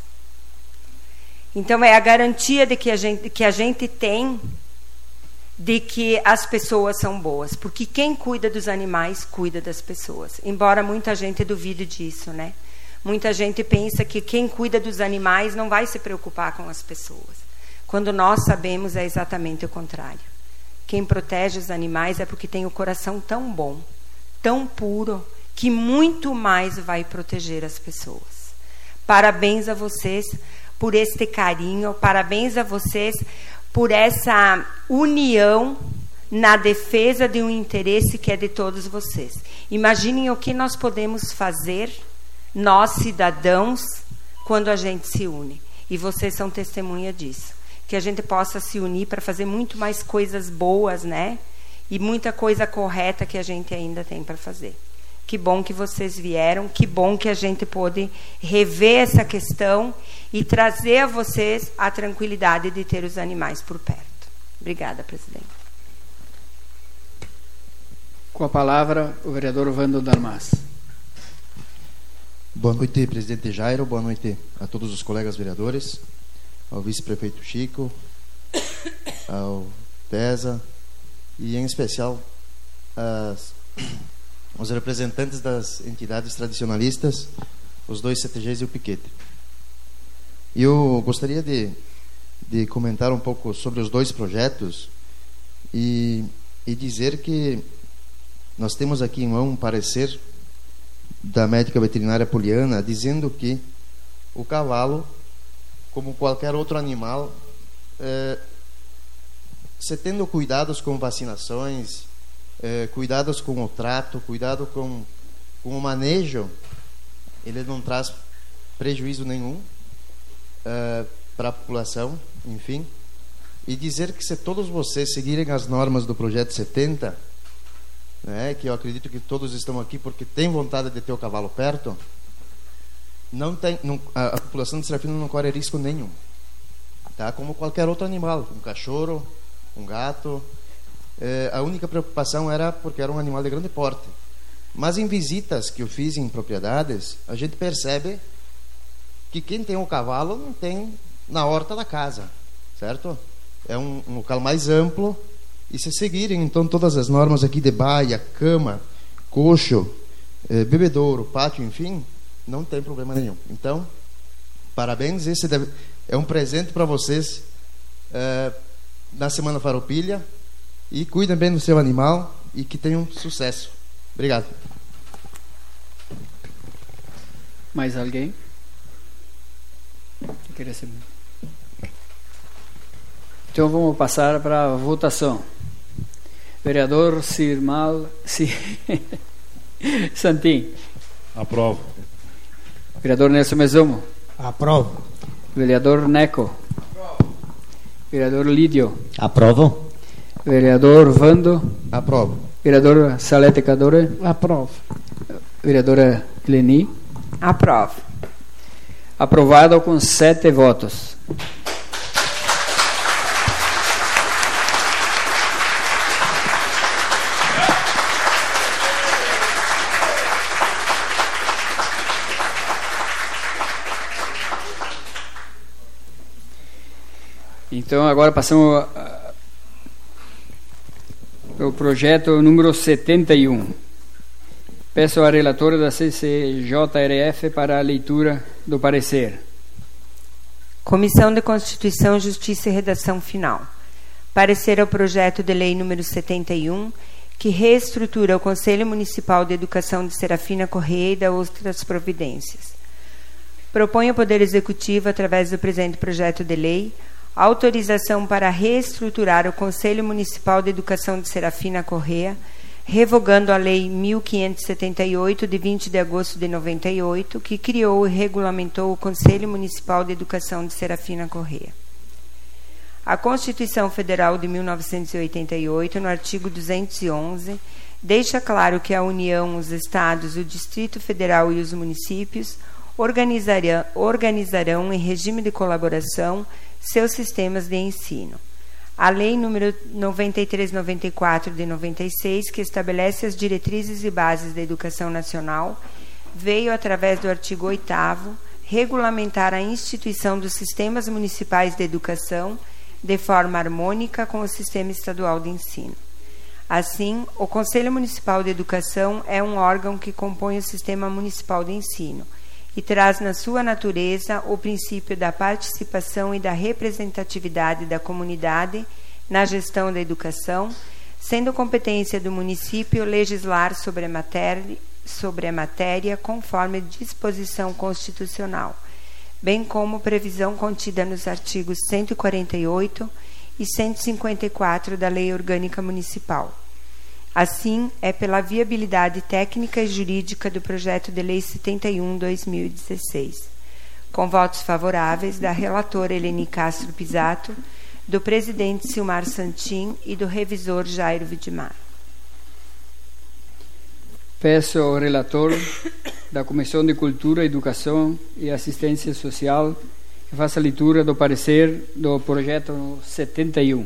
Então é a garantia de que a gente tem de que as pessoas são boas, porque quem cuida dos animais cuida das pessoas, embora muita gente duvide disso, né? Muita gente pensa que quem cuida dos animais não vai se preocupar com as pessoas, quando nós sabemos é exatamente o contrário. Quem protege os animais é porque tem o coração tão bom, tão puro, que muito mais vai proteger as pessoas. Parabéns a vocês por este carinho, parabéns a vocês por essa união na defesa de um interesse que é de todos vocês. Imaginem o que nós podemos fazer, nós cidadãos, quando a gente se une. E vocês são testemunha disso. Que a gente possa se unir para fazer muito mais coisas boas, né? E muita coisa correta que a gente ainda tem para fazer. Que bom que vocês vieram, que bom que a gente pôde rever essa questão e trazer a vocês a tranquilidade de ter os animais por perto. Obrigada, presidente. Com a palavra, o vereador Wando Dalmas. Boa noite, presidente Jairo. Boa noite a todos os colegas vereadores, ao vice-prefeito Chico, ao Tesa e, em especial, aos representantes das entidades tradicionalistas, os 2 CTGs e o Piquete. Eu gostaria de comentar um pouco sobre os 2 projetos e dizer que nós temos aqui em mão um parecer da médica veterinária Poliana dizendo que o cavalo, como qualquer outro animal, se tendo cuidados com vacinações, cuidados com o trato, cuidado com o manejo, ele não traz prejuízo nenhum para a população, enfim. E dizer que se todos vocês seguirem as normas do Projeto 70, né, que eu acredito que todos estão aqui porque têm vontade de ter o cavalo perto, a população de Serafina não corre risco nenhum, tá? Como qualquer outro animal, um cachorro, um gato. A única preocupação era porque era um animal de grande porte. Mas em visitas que eu fiz em propriedades, a gente percebe que quem tem o cavalo não tem na horta da casa, certo? É um local mais amplo. E se seguirem, então, todas as normas aqui de baia, cama, coxo, bebedouro, pátio, enfim, não tem problema nenhum. Então, parabéns. Esse é um presente para vocês na Semana Farroupilha. E cuidem bem do seu animal e que tenham sucesso. Obrigado. Mais alguém? Então vamos passar para a votação. Vereador Sirmal Santim. Aprovo. Vereador Nelson Mesomo. Aprovo. Vereador Neco. Aprovo. Vereador Lídio. Aprovo. Vereador Vando. Aprovo. Vereador Salete Cadore. Aprovo. Vereadora Leni. Aprovo. Aprovado com 7 votos. Então, agora passamos ao projeto número 71. Peço à relatora da CCJRF para a leitura do parecer. Comissão de Constituição, Justiça e Redação Final. Parecer ao projeto de lei número 71, que reestrutura o Conselho Municipal de Educação de Serafina Correia e da outras providências. Propõe ao Poder Executivo, através do presente projeto de lei, autorização para reestruturar o Conselho Municipal de Educação de Serafina Correia, revogando a Lei 1578, de 20 de agosto de 98, que criou e regulamentou o Conselho Municipal de Educação de Serafina Correia. A Constituição Federal de 1988, no artigo 211, deixa claro que a União, os Estados, o Distrito Federal e os municípios organizarão em regime de colaboração seus sistemas de ensino. A Lei nº 9394 de 96, que estabelece as diretrizes e bases da educação nacional, veio, através do artigo 8º, regulamentar a instituição dos sistemas municipais de educação de forma harmônica com o sistema estadual de ensino. Assim, o Conselho Municipal de Educação é um órgão que compõe o sistema municipal de ensino e traz na sua natureza o princípio da participação e da representatividade da comunidade na gestão da educação, sendo competência do município legislar sobre a matéria conforme disposição constitucional, bem como previsão contida nos artigos 148 e 154 da Lei Orgânica Municipal. Assim, é pela viabilidade técnica e jurídica do projeto de lei 71/2016, com votos favoráveis da relatora Eleni Castro Pisato, do presidente Silmar Santin e do revisor Jairo Widmar. Peço ao relator da Comissão de Cultura, Educação e Assistência Social que faça a leitura do parecer do projeto 71.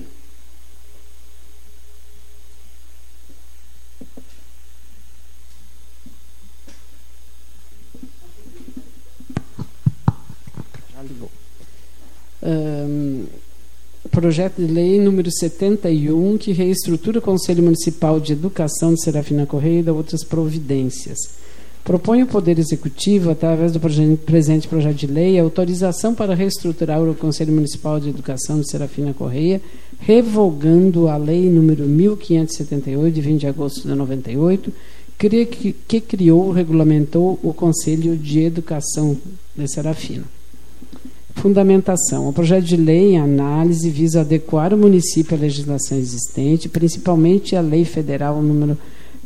Projeto de lei número 71, que reestrutura o Conselho Municipal de Educação de Serafina Correia e dá outras providências. Propõe o Poder Executivo, através do presente projeto de lei, a autorização para reestruturar o Conselho Municipal de Educação de Serafina Correia, revogando a lei número 1578, de 20 de agosto de 98, que criou, regulamentou o Conselho de Educação de Serafina. Fundamentação. O projeto de lei em análise visa adequar o município à legislação existente, principalmente à Lei Federal número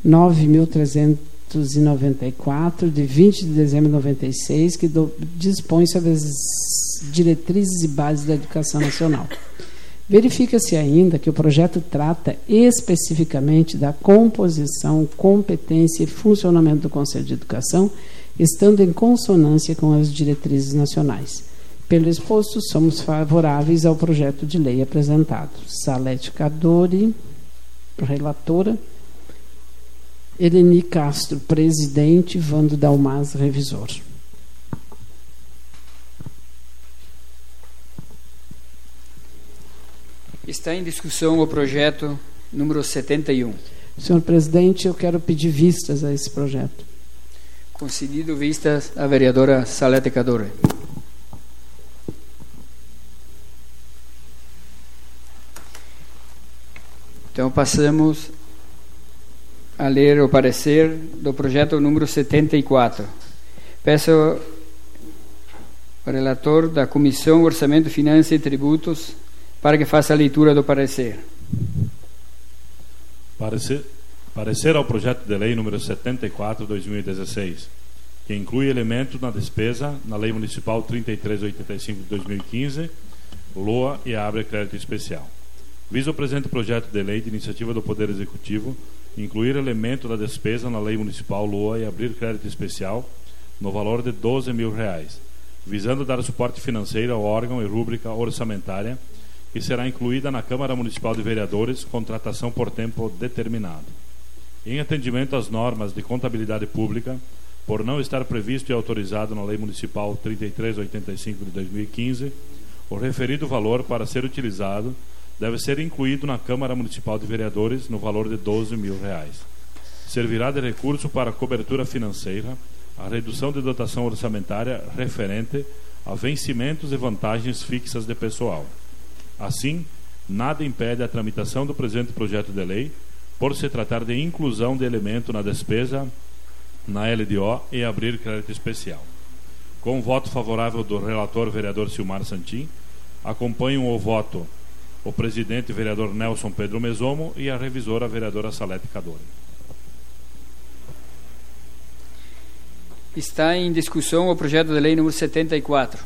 9.394, de 20 de dezembro de 96, que dispõe sobre as diretrizes e bases da educação nacional. Verifica-se ainda que o projeto trata especificamente da composição, competência e funcionamento do Conselho de Educação, estando em consonância com as diretrizes nacionais. Pelo exposto, somos favoráveis ao projeto de lei apresentado. Salete Cadore, relatora. Eleni Castro, presidente. Vando Dalmas, revisor. Está em discussão o projeto número 71. Senhor presidente, eu quero pedir vistas a esse projeto. Concedido vistas à vereadora Salete Cadore. Então, passamos a ler o parecer do projeto número 74. Peço ao relator da Comissão Orçamento, Finanças e Tributos para que faça a leitura do parecer. Parecer ao projeto de lei número 74/2016, que inclui elementos na despesa na Lei Municipal 3385 de 2015, LOA, e abre crédito especial. Visa o presente projeto de lei de iniciativa do Poder Executivo incluir elemento da despesa na Lei Municipal LOA e abrir crédito especial no valor de R$12.000, visando dar suporte financeiro ao órgão e rúbrica orçamentária que será incluída na Câmara Municipal de Vereadores, contratação por tempo determinado. Em atendimento às normas de contabilidade pública, por não estar previsto e autorizado na Lei Municipal 3385 de 2015, o referido valor para ser utilizado deve ser incluído na Câmara Municipal de Vereadores no valor de R$12.000. Servirá de recurso para a cobertura financeira, a redução de dotação orçamentária referente a vencimentos e vantagens fixas de pessoal. Assim, nada impede a tramitação do presente projeto de lei, por se tratar de inclusão de elemento na despesa na LDO e abrir crédito especial. Com o voto favorável do relator vereador Silmar Santin, acompanham o voto o presidente vereador Nelson Pedro Mesomo e a revisora vereadora Salete Cadore. Está em discussão o projeto de lei número 74.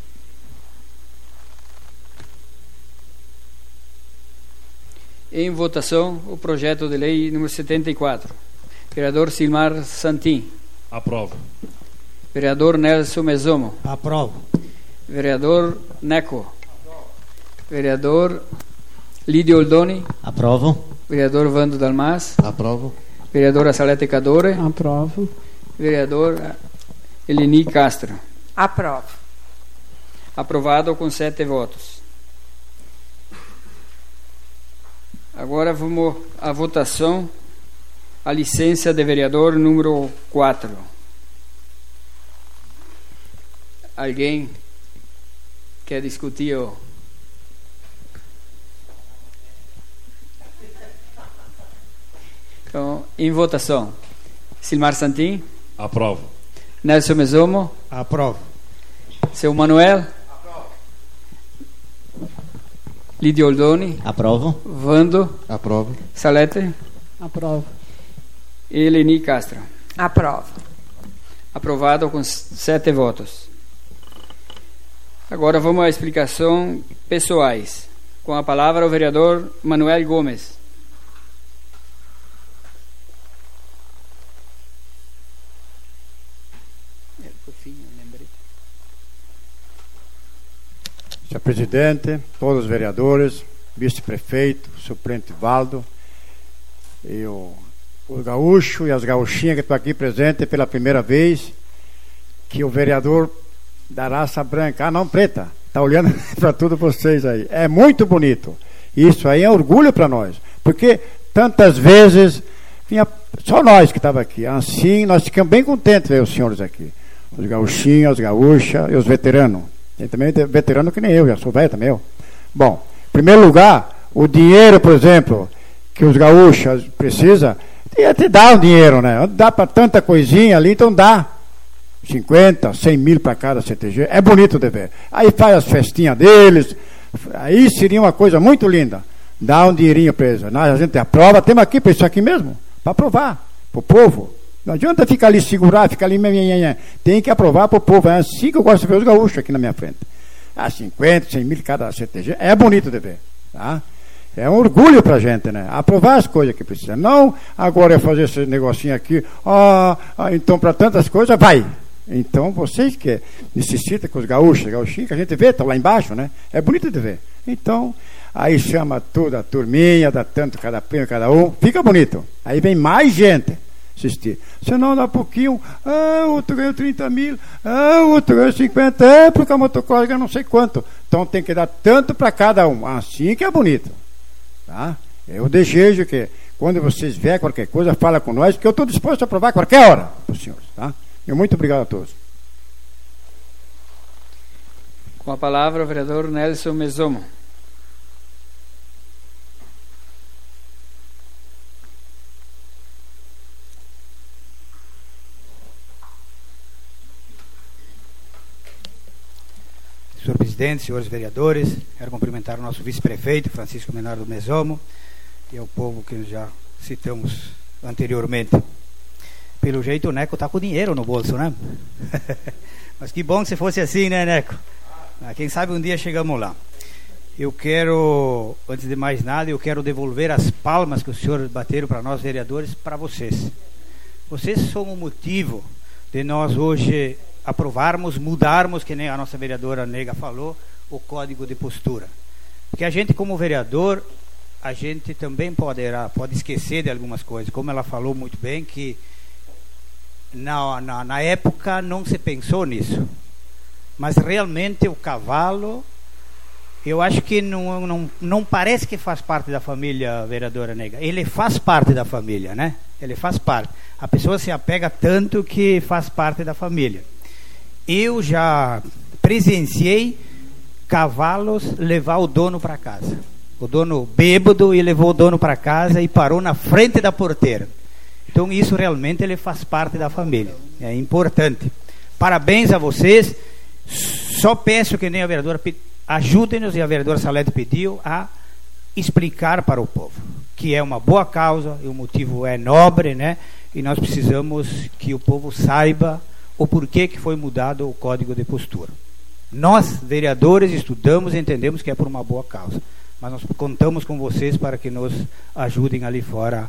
Em votação, o projeto de lei número 74. Vereador Silmar Santin. Aprovo. Vereador Nelson Mesomo. Aprovo. Vereador Neco. Vereador Lídio Oldoni. Aprovo. Vereador Vando Dalmas. Aprovo. Vereadora Salete Cadore. Aprovo. Vereador Eleni Castro. Aprovo. Aprovado com 7 votos. Agora vamos à votação, a licença de vereador número 4. Alguém quer discutir o... Então, em votação, Silmar Santin. Aprovo. Nelson Mesomo. Aprovo. Seu Manuel. Aprovo. Lídio Oldoni. Aprovo. Vando. Aprovo. Salete. Aprovo. Eleni Castro. Aprovo. Aprovado com 7 votos. Agora vamos à explicação pessoais. Com a palavra o vereador Manuel Gomes. Senhor presidente, todos os vereadores, vice-prefeito, suplente Valdo, e o gaúcho e as gaúchinhas que estão aqui presentes pela primeira vez, que o vereador da raça branca, não preta, está olhando para tudo vocês aí. É muito bonito. Isso aí é orgulho para nós, porque tantas vezes vinha só nós que estava aqui. Assim, nós ficamos bem contentes de ver os senhores aqui. Os gaúchinhos, as gaúchas e os veteranos. Tem também veterano que nem eu, já sou velho também eu. Bom, em primeiro lugar, o dinheiro, por exemplo, que os gaúchos precisam, te dá o dinheiro, né? Dá para tanta coisinha ali, então dá 50, 100 mil para cada CTG. É bonito de ver. Aí faz as festinhas deles, aí seria uma coisa muito linda. Dá um dinheirinho para eles. A gente aprova, temos aqui para isso aqui mesmo, para aprovar, para o povo. Não adianta ficar ali, segurar, ficar ali, tem que aprovar para o povo. É assim que eu gosto de ver os gaúchos aqui na minha frente. 50, 100 mil cada CTG, é bonito de ver, tá? É um orgulho pra gente, né? Aprovar as coisas que precisa. Não agora é fazer esse negocinho aqui, então para tantas coisas, vai. Então vocês que necessitam que os gaúchos, gauchinhos, que a gente vê, estão lá embaixo, né? É bonito de ver. Então, aí chama toda a turminha, dá tanto cada prêmio, cada um, fica bonito. Aí vem mais gente assistir. Senão dá pouquinho, o outro ganhou 30 mil, o outro ganhou 50, porque a motocross ganha não sei quanto. Então tem que dar tanto para cada um. Assim que é bonito. Tá? Eu desejo que quando vocês verem qualquer coisa, fala com nós, que eu estou disposto a aprovar qualquer hora para os senhores. Tá? E muito obrigado a todos. Com a palavra o vereador Nelson Mesomo. Senhor presidente, senhores vereadores, quero cumprimentar o nosso vice-prefeito, Francisco Menardo Mesomo, e ao povo que já citamos anteriormente. Pelo jeito o Neco está com dinheiro no bolso, né? Mas que bom que se fosse assim, né, Neco? Quem sabe um dia chegamos lá. Eu quero, antes de mais nada, eu quero devolver as palmas que os senhores bateram para nós vereadores, para vocês. Vocês são o motivo de nós hoje aprovarmos, mudarmos, que nem a nossa vereadora Nega falou, o código de postura. Porque a gente, como vereador, a gente também pode esquecer de algumas coisas. Como ela falou muito bem, que na época não se pensou nisso. Mas realmente o cavalo, eu acho que não parece que faz parte da família, vereadora Nega. Ele faz parte da família, né? Ele faz parte. A pessoa se apega tanto que faz parte da família. Eu já presenciei cavalos levar o dono para casa. O dono bêbado e levou o dono para casa e parou na frente da porteira. Então isso realmente ele faz parte da família. É importante. Parabéns a vocês. Só peço que nem a vereadora, ajudem-nos, e a vereadora Salete pediu, a explicar para o povo que é uma boa causa, e o motivo é nobre, né? E nós precisamos que o povo saiba o porquê que foi mudado o código de postura. Nós, vereadores, estudamos e entendemos que é por uma boa causa, mas nós contamos com vocês para que nos ajudem ali fora,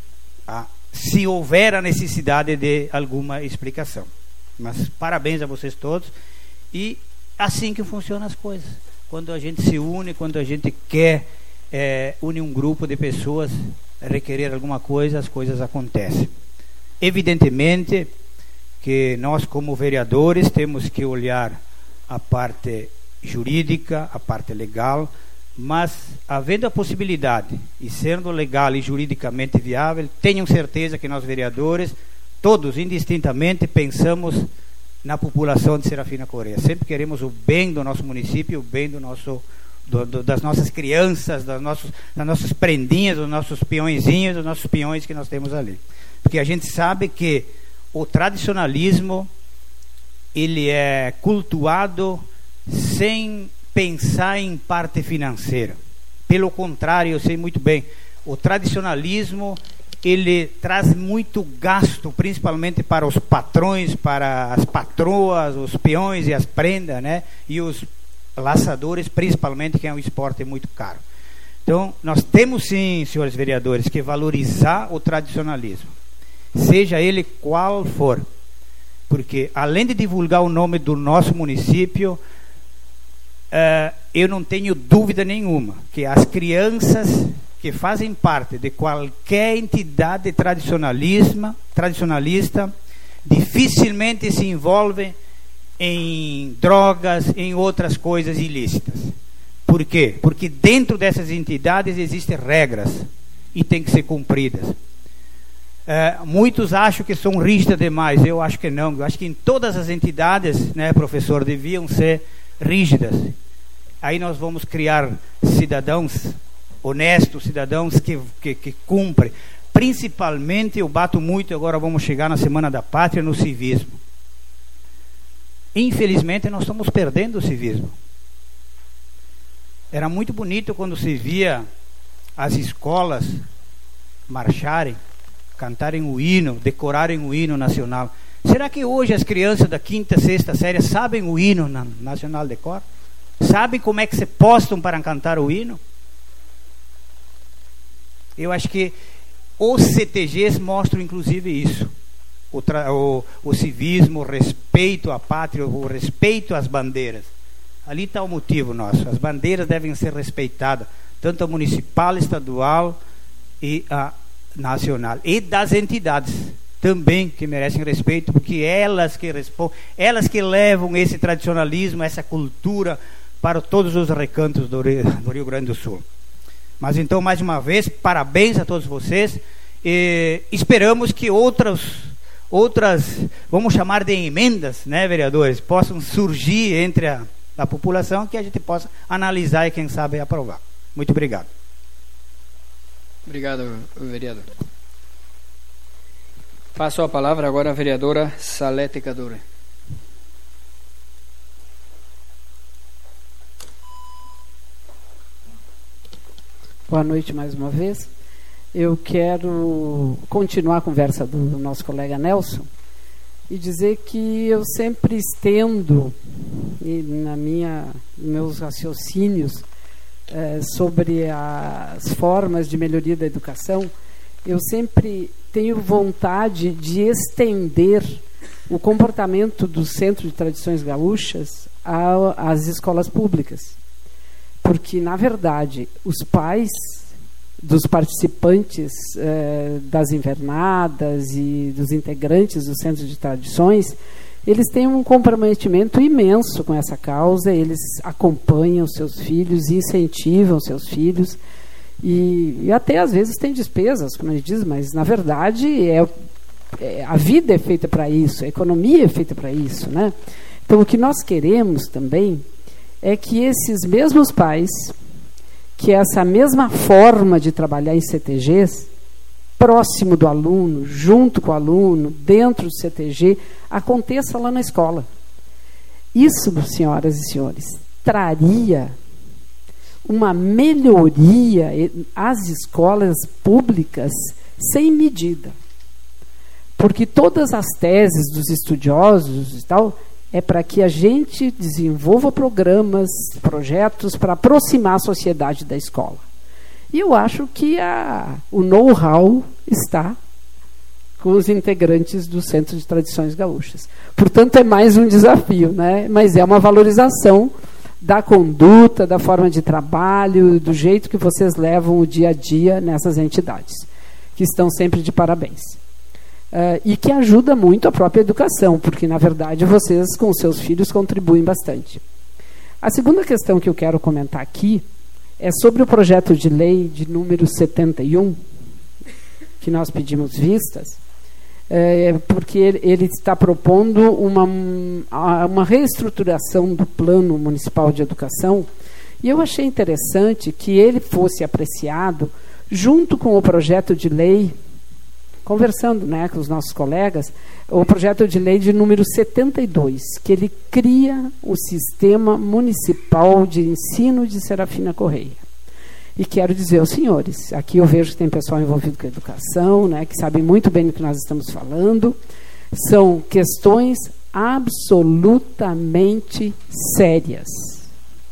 se houver a necessidade de alguma explicação. Mas parabéns a vocês todos, e assim que funcionam as coisas. Quando a gente se une, quando a gente quer unir um grupo de pessoas, requerer alguma coisa, as coisas acontecem. Evidentemente que nós, como vereadores, temos que olhar a parte jurídica, a parte legal, mas havendo a possibilidade e sendo legal e juridicamente viável, tenham certeza que nós vereadores, todos indistintamente, pensamos na população de Serafina Correia. Sempre queremos o bem do nosso município, o bem do nosso, das nossas crianças, das nossas prendinhas, dos nossos peõezinhos, dos nossos peões que nós temos ali. Porque a gente sabe que o tradicionalismo, ele é cultuado sem pensar em parte financeira. Pelo contrário, eu sei muito bem, o tradicionalismo, ele traz muito gasto, principalmente para os patrões, para as patroas, os peões e as prendas, né? E os laçadores, principalmente, que é um esporte muito caro. Então, nós temos sim, senhores vereadores, que valorizar o tradicionalismo, seja ele qual for, porque além de divulgar o nome do nosso município, eu não tenho dúvida nenhuma que as crianças que fazem parte de qualquer entidade tradicionalista dificilmente se envolvem em drogas, em outras coisas ilícitas. Por quê? Porque dentro dessas entidades existem regras e têm que ser cumpridas. Muitos acham que são rígidas demais. Eu acho que não. Eu acho que em todas as entidades, né, professor, deviam ser rígidas. Aí nós vamos criar cidadãos honestos, cidadãos que cumprem. Principalmente, eu bato muito, agora vamos chegar na Semana da Pátria, no civismo. Infelizmente, nós estamos perdendo o civismo. Era muito bonito quando se via as escolas marcharem, cantarem o hino, decorarem o hino nacional. Será que hoje as crianças da 5ª, 6ª série sabem o hino nacional de cor? Sabem como é que se postam para cantar o hino? Eu acho que os CTGs mostram inclusive isso. O civismo, o respeito à pátria, o respeito às bandeiras. Ali está o motivo nosso. As bandeiras devem ser respeitadas, tanto a municipal, estadual e a nacional. E das entidades também, que merecem respeito, porque elas que levam esse tradicionalismo, essa cultura para todos os recantos do Rio Grande do Sul. Mas então, mais uma vez, parabéns a todos vocês. E esperamos que outras, vamos chamar de emendas, né, vereadores, possam surgir entre a população, que a gente possa analisar e, quem sabe, aprovar. Muito obrigado. Obrigado, vereador. Passo a palavra agora à vereadora Salete Cadore. Boa noite mais uma vez. Eu quero continuar a conversa do nosso colega Nelson e dizer que eu sempre estendo meus raciocínios sobre as formas de melhoria da educação. Eu sempre tenho vontade de estender o comportamento do Centro de Tradições Gaúchas às escolas públicas. Porque, na verdade, os pais dos participantes das invernadas e dos integrantes do Centro de Tradições, eles têm um comprometimento imenso com essa causa, eles acompanham seus filhos, incentivam seus filhos, e até às vezes tem despesas, como ele diz, mas na verdade a vida é feita para isso, a economia é feita para isso, né? Então o que nós queremos também é que esses mesmos pais, que essa mesma forma de trabalhar em CTGs, próximo do aluno, junto com o aluno, dentro do CTG, aconteça lá na escola. Isso, senhoras e senhores, traria uma melhoria às escolas públicas sem medida. Porque todas as teses dos estudiosos e tal é para que a gente desenvolva programas, projetos para aproximar a sociedade da escola. E eu acho que o know-how está com os integrantes do Centro de Tradições Gaúchas. Portanto, é mais um desafio, né? Mas é uma valorização da conduta, da forma de trabalho, do jeito que vocês levam o dia a dia nessas entidades, que estão sempre de parabéns. E que ajuda muito a própria educação, porque, na verdade, vocês, com seus filhos, contribuem bastante. A segunda questão que eu quero comentar aqui é sobre o projeto de lei de número 71, que nós pedimos vistas, porque ele está propondo uma reestruturação do Plano Municipal de Educação, e eu achei interessante que ele fosse apreciado junto com o projeto de lei, conversando, né, com os nossos colegas, o projeto de lei de número 72, que ele cria o Sistema Municipal de Ensino de Serafina Correia. E quero dizer aos senhores, aqui eu vejo que tem pessoal envolvido com a educação, né, que sabem muito bem do que nós estamos falando, são questões absolutamente sérias.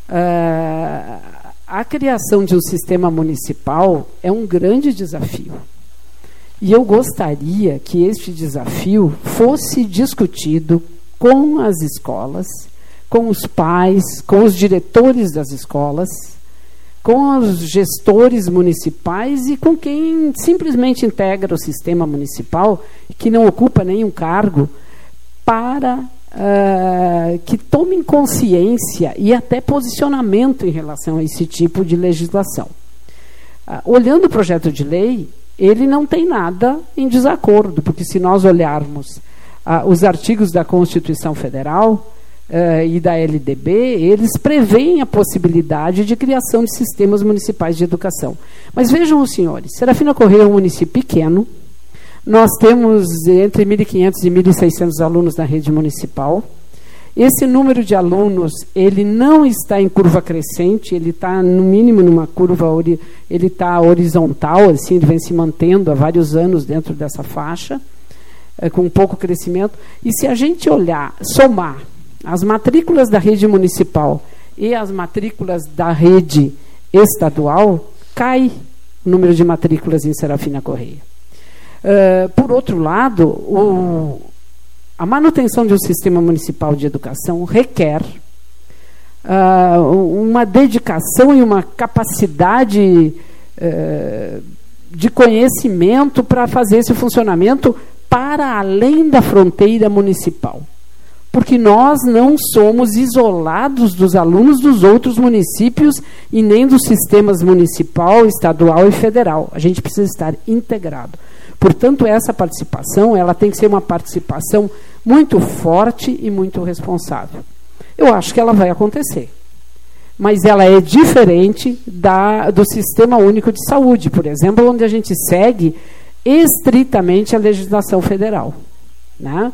A criação de um sistema municipal é um grande desafio. E eu gostaria que este desafio fosse discutido com as escolas, com os pais, com os diretores das escolas, com os gestores municipais e com quem simplesmente integra o sistema municipal, que não ocupa nenhum cargo, para que tomem consciência e até posicionamento em relação a esse tipo de legislação. Olhando o projeto de lei, ele não tem nada em desacordo, porque se nós olharmos os artigos da Constituição Federal e da LDB, eles preveem a possibilidade de criação de sistemas municipais de educação. Mas vejam os senhores, Serafina Correia é um município pequeno, nós temos entre 1.500 e 1.600 alunos na rede municipal. Esse número de alunos, ele não está em curva crescente, ele está, no mínimo, numa curva, ele está horizontal, assim, ele vem se mantendo há vários anos dentro dessa faixa, com pouco crescimento. E se a gente olhar, somar as matrículas da rede municipal e as matrículas da rede estadual, cai o número de matrículas em Serafina Correia. Por outro lado, a manutenção de um sistema municipal de educação requer uma dedicação e uma capacidade de conhecimento para fazer esse funcionamento para além da fronteira municipal. Porque nós não somos isolados dos alunos dos outros municípios e nem dos sistemas municipal, estadual e federal. A gente precisa estar integrado. Portanto, essa participação, ela tem que ser uma participação muito forte e muito responsável. Eu acho que ela vai acontecer. Mas ela é diferente do Sistema Único de Saúde, por exemplo, onde a gente segue estritamente a legislação federal, né?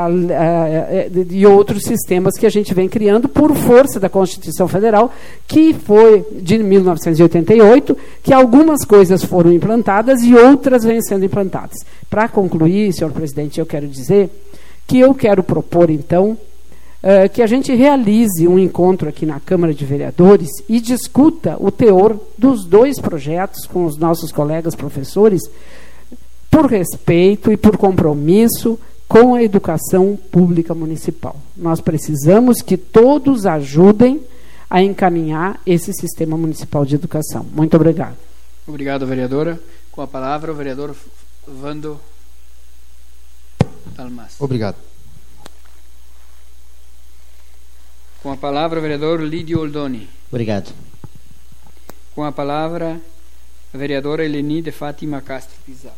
E outros sistemas que a gente vem criando por força da Constituição Federal, que foi de 1988, que algumas coisas foram implantadas e outras vêm sendo implantadas. Para concluir, senhor presidente, eu quero dizer que eu quero propor, então, que a gente realize um encontro aqui na Câmara de Vereadores e discuta o teor dos dois projetos com os nossos colegas professores, por respeito e por compromisso com a educação pública municipal. Nós precisamos que todos ajudem a encaminhar esse sistema municipal de educação. Muito obrigado. Obrigado, vereadora. Com a palavra, o vereador Vando Dalmas. Obrigado. Com a palavra, o vereador Lídio Oldoni. Obrigado. Com a palavra, a vereadora Eleni de Fátima Castro Pizarro.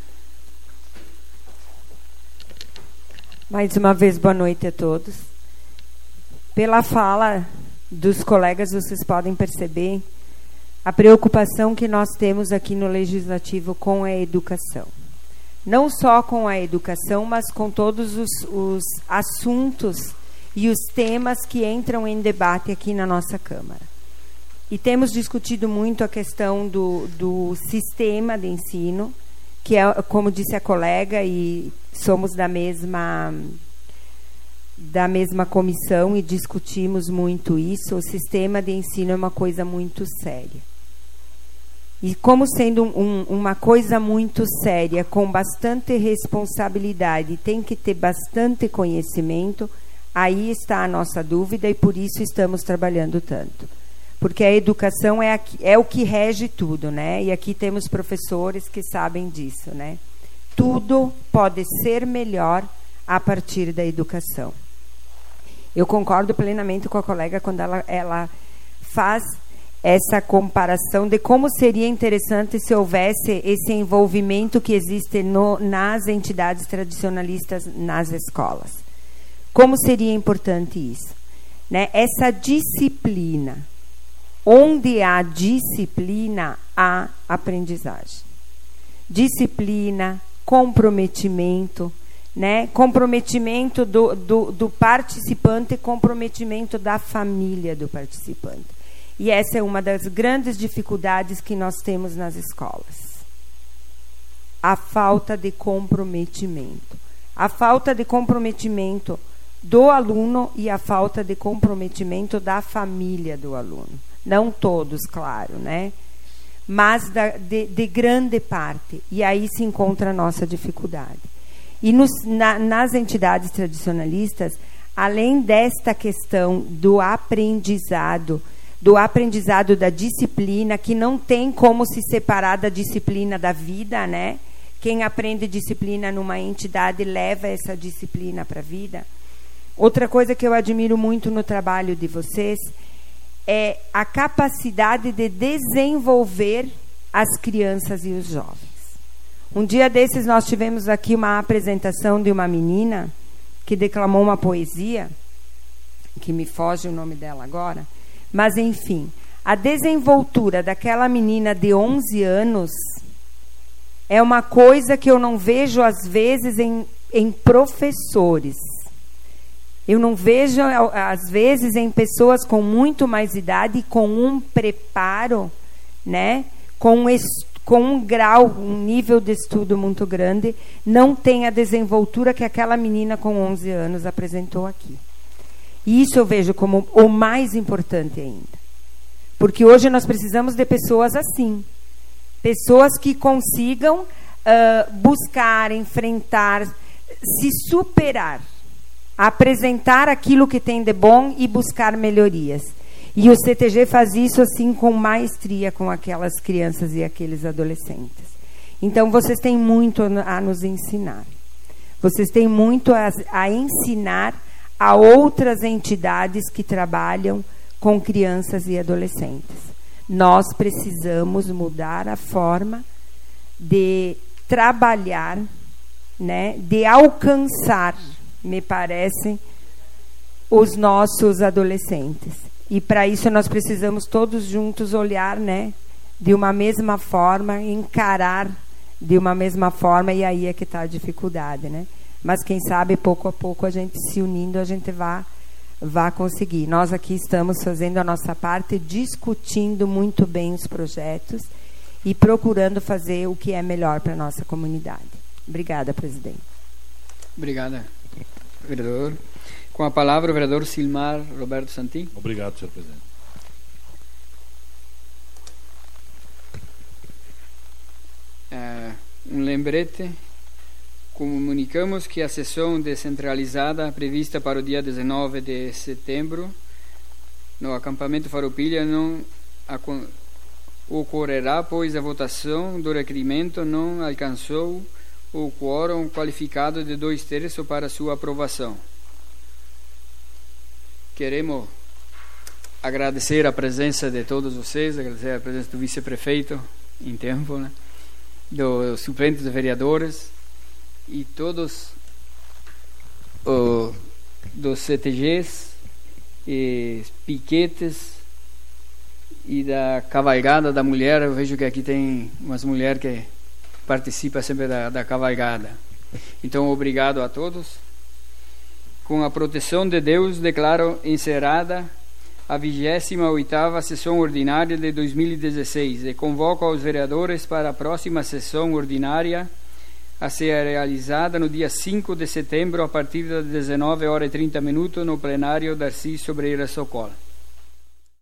Mais uma vez, boa noite a todos. Pela fala dos colegas, vocês podem perceber a preocupação que nós temos aqui no Legislativo com a educação. Não só com a educação, mas com todos os assuntos e os temas que entram em debate aqui na nossa Câmara. E temos discutido muito a questão do sistema de ensino, que é, como disse a colega, e somos da mesma comissão e discutimos muito isso. O sistema de ensino é uma coisa muito séria. E como sendo uma coisa muito séria, com bastante responsabilidade, tem que ter bastante conhecimento, aí está a nossa dúvida e por isso estamos trabalhando tanto. Porque a educação é o que rege tudo, né? E aqui temos professores que sabem disso, né? Tudo pode ser melhor a partir da educação. Eu concordo plenamente com a colega quando ela faz essa comparação de como seria interessante se houvesse esse envolvimento que existe nas entidades tradicionalistas nas escolas. Como seria importante isso, né? Essa disciplina. Onde há disciplina, há aprendizagem. Disciplina, comprometimento, né? Comprometimento do participante e comprometimento da família do participante. E essa é uma das grandes dificuldades que nós temos nas escolas. A falta de comprometimento. A falta de comprometimento do aluno e a falta de comprometimento da família do aluno. Não todos, claro, né? Mas de grande parte. E aí se encontra a nossa dificuldade. E nas entidades tradicionalistas, além desta questão do aprendizado da disciplina, que não tem como se separar da disciplina da vida, né? Quem aprende disciplina numa entidade leva essa disciplina para a vida. Outra coisa que eu admiro muito no trabalho de vocês é a capacidade de desenvolver as crianças e os jovens. Um dia desses nós tivemos aqui uma apresentação de uma menina que declamou uma poesia, que me foge o nome dela agora, mas enfim, a desenvoltura daquela menina de 11 anos é uma coisa que eu não vejo às vezes em professores. Eu não vejo às vezes em pessoas com muito mais idade e com um preparo, né, com um grau, um nível de estudo muito grande, não tem a desenvoltura que aquela menina com 11 anos apresentou aqui. E isso eu vejo como o mais importante ainda. Porque hoje nós precisamos de pessoas assim. Pessoas que consigam buscar, enfrentar, se superar, apresentar aquilo que tem de bom e buscar melhorias. E o CTG faz isso assim com maestria com aquelas crianças e aqueles adolescentes. Então vocês têm muito a nos ensinar. Vocês têm muito a ensinar a outras entidades que trabalham com crianças e adolescentes. Nós precisamos mudar a forma de trabalhar, né, de alcançar, me parece, os nossos adolescentes. E para isso nós precisamos todos juntos olhar, né, de uma mesma forma, encarar de uma mesma forma, e aí é que está a dificuldade, né? Mas quem sabe, pouco a pouco, a gente se unindo, a gente vá conseguir. Nós aqui estamos fazendo a nossa parte, discutindo muito bem os projetos e procurando fazer o que é melhor para a nossa comunidade. Obrigada, presidente. Obrigada, vereador. Com a palavra, o vereador Silmar Roberto Santin. Obrigado, senhor presidente. Um lembrete. Comunicamos que a sessão descentralizada prevista para o dia 19 de setembro no acampamento Farroupilha não ocorrerá, pois a votação do requerimento não alcançou o quórum qualificado de 2/3 para sua aprovação. Queremos agradecer a presença de todos vocês, agradecer a presença do vice-prefeito em tempo, né, dos suplentes de vereadores e todos dos CTGs e piquetes e da cavalgada da mulher. Eu vejo que aqui tem umas mulheres que participam sempre da cavalgada. Então, obrigado a todos. Com a proteção de Deus, declaro encerrada a 28ª sessão ordinária de 2016 e convoco aos vereadores para a próxima sessão ordinária a ser realizada no dia 5 de setembro, a partir das 19h30, no plenário Darcy Sobreira Socola.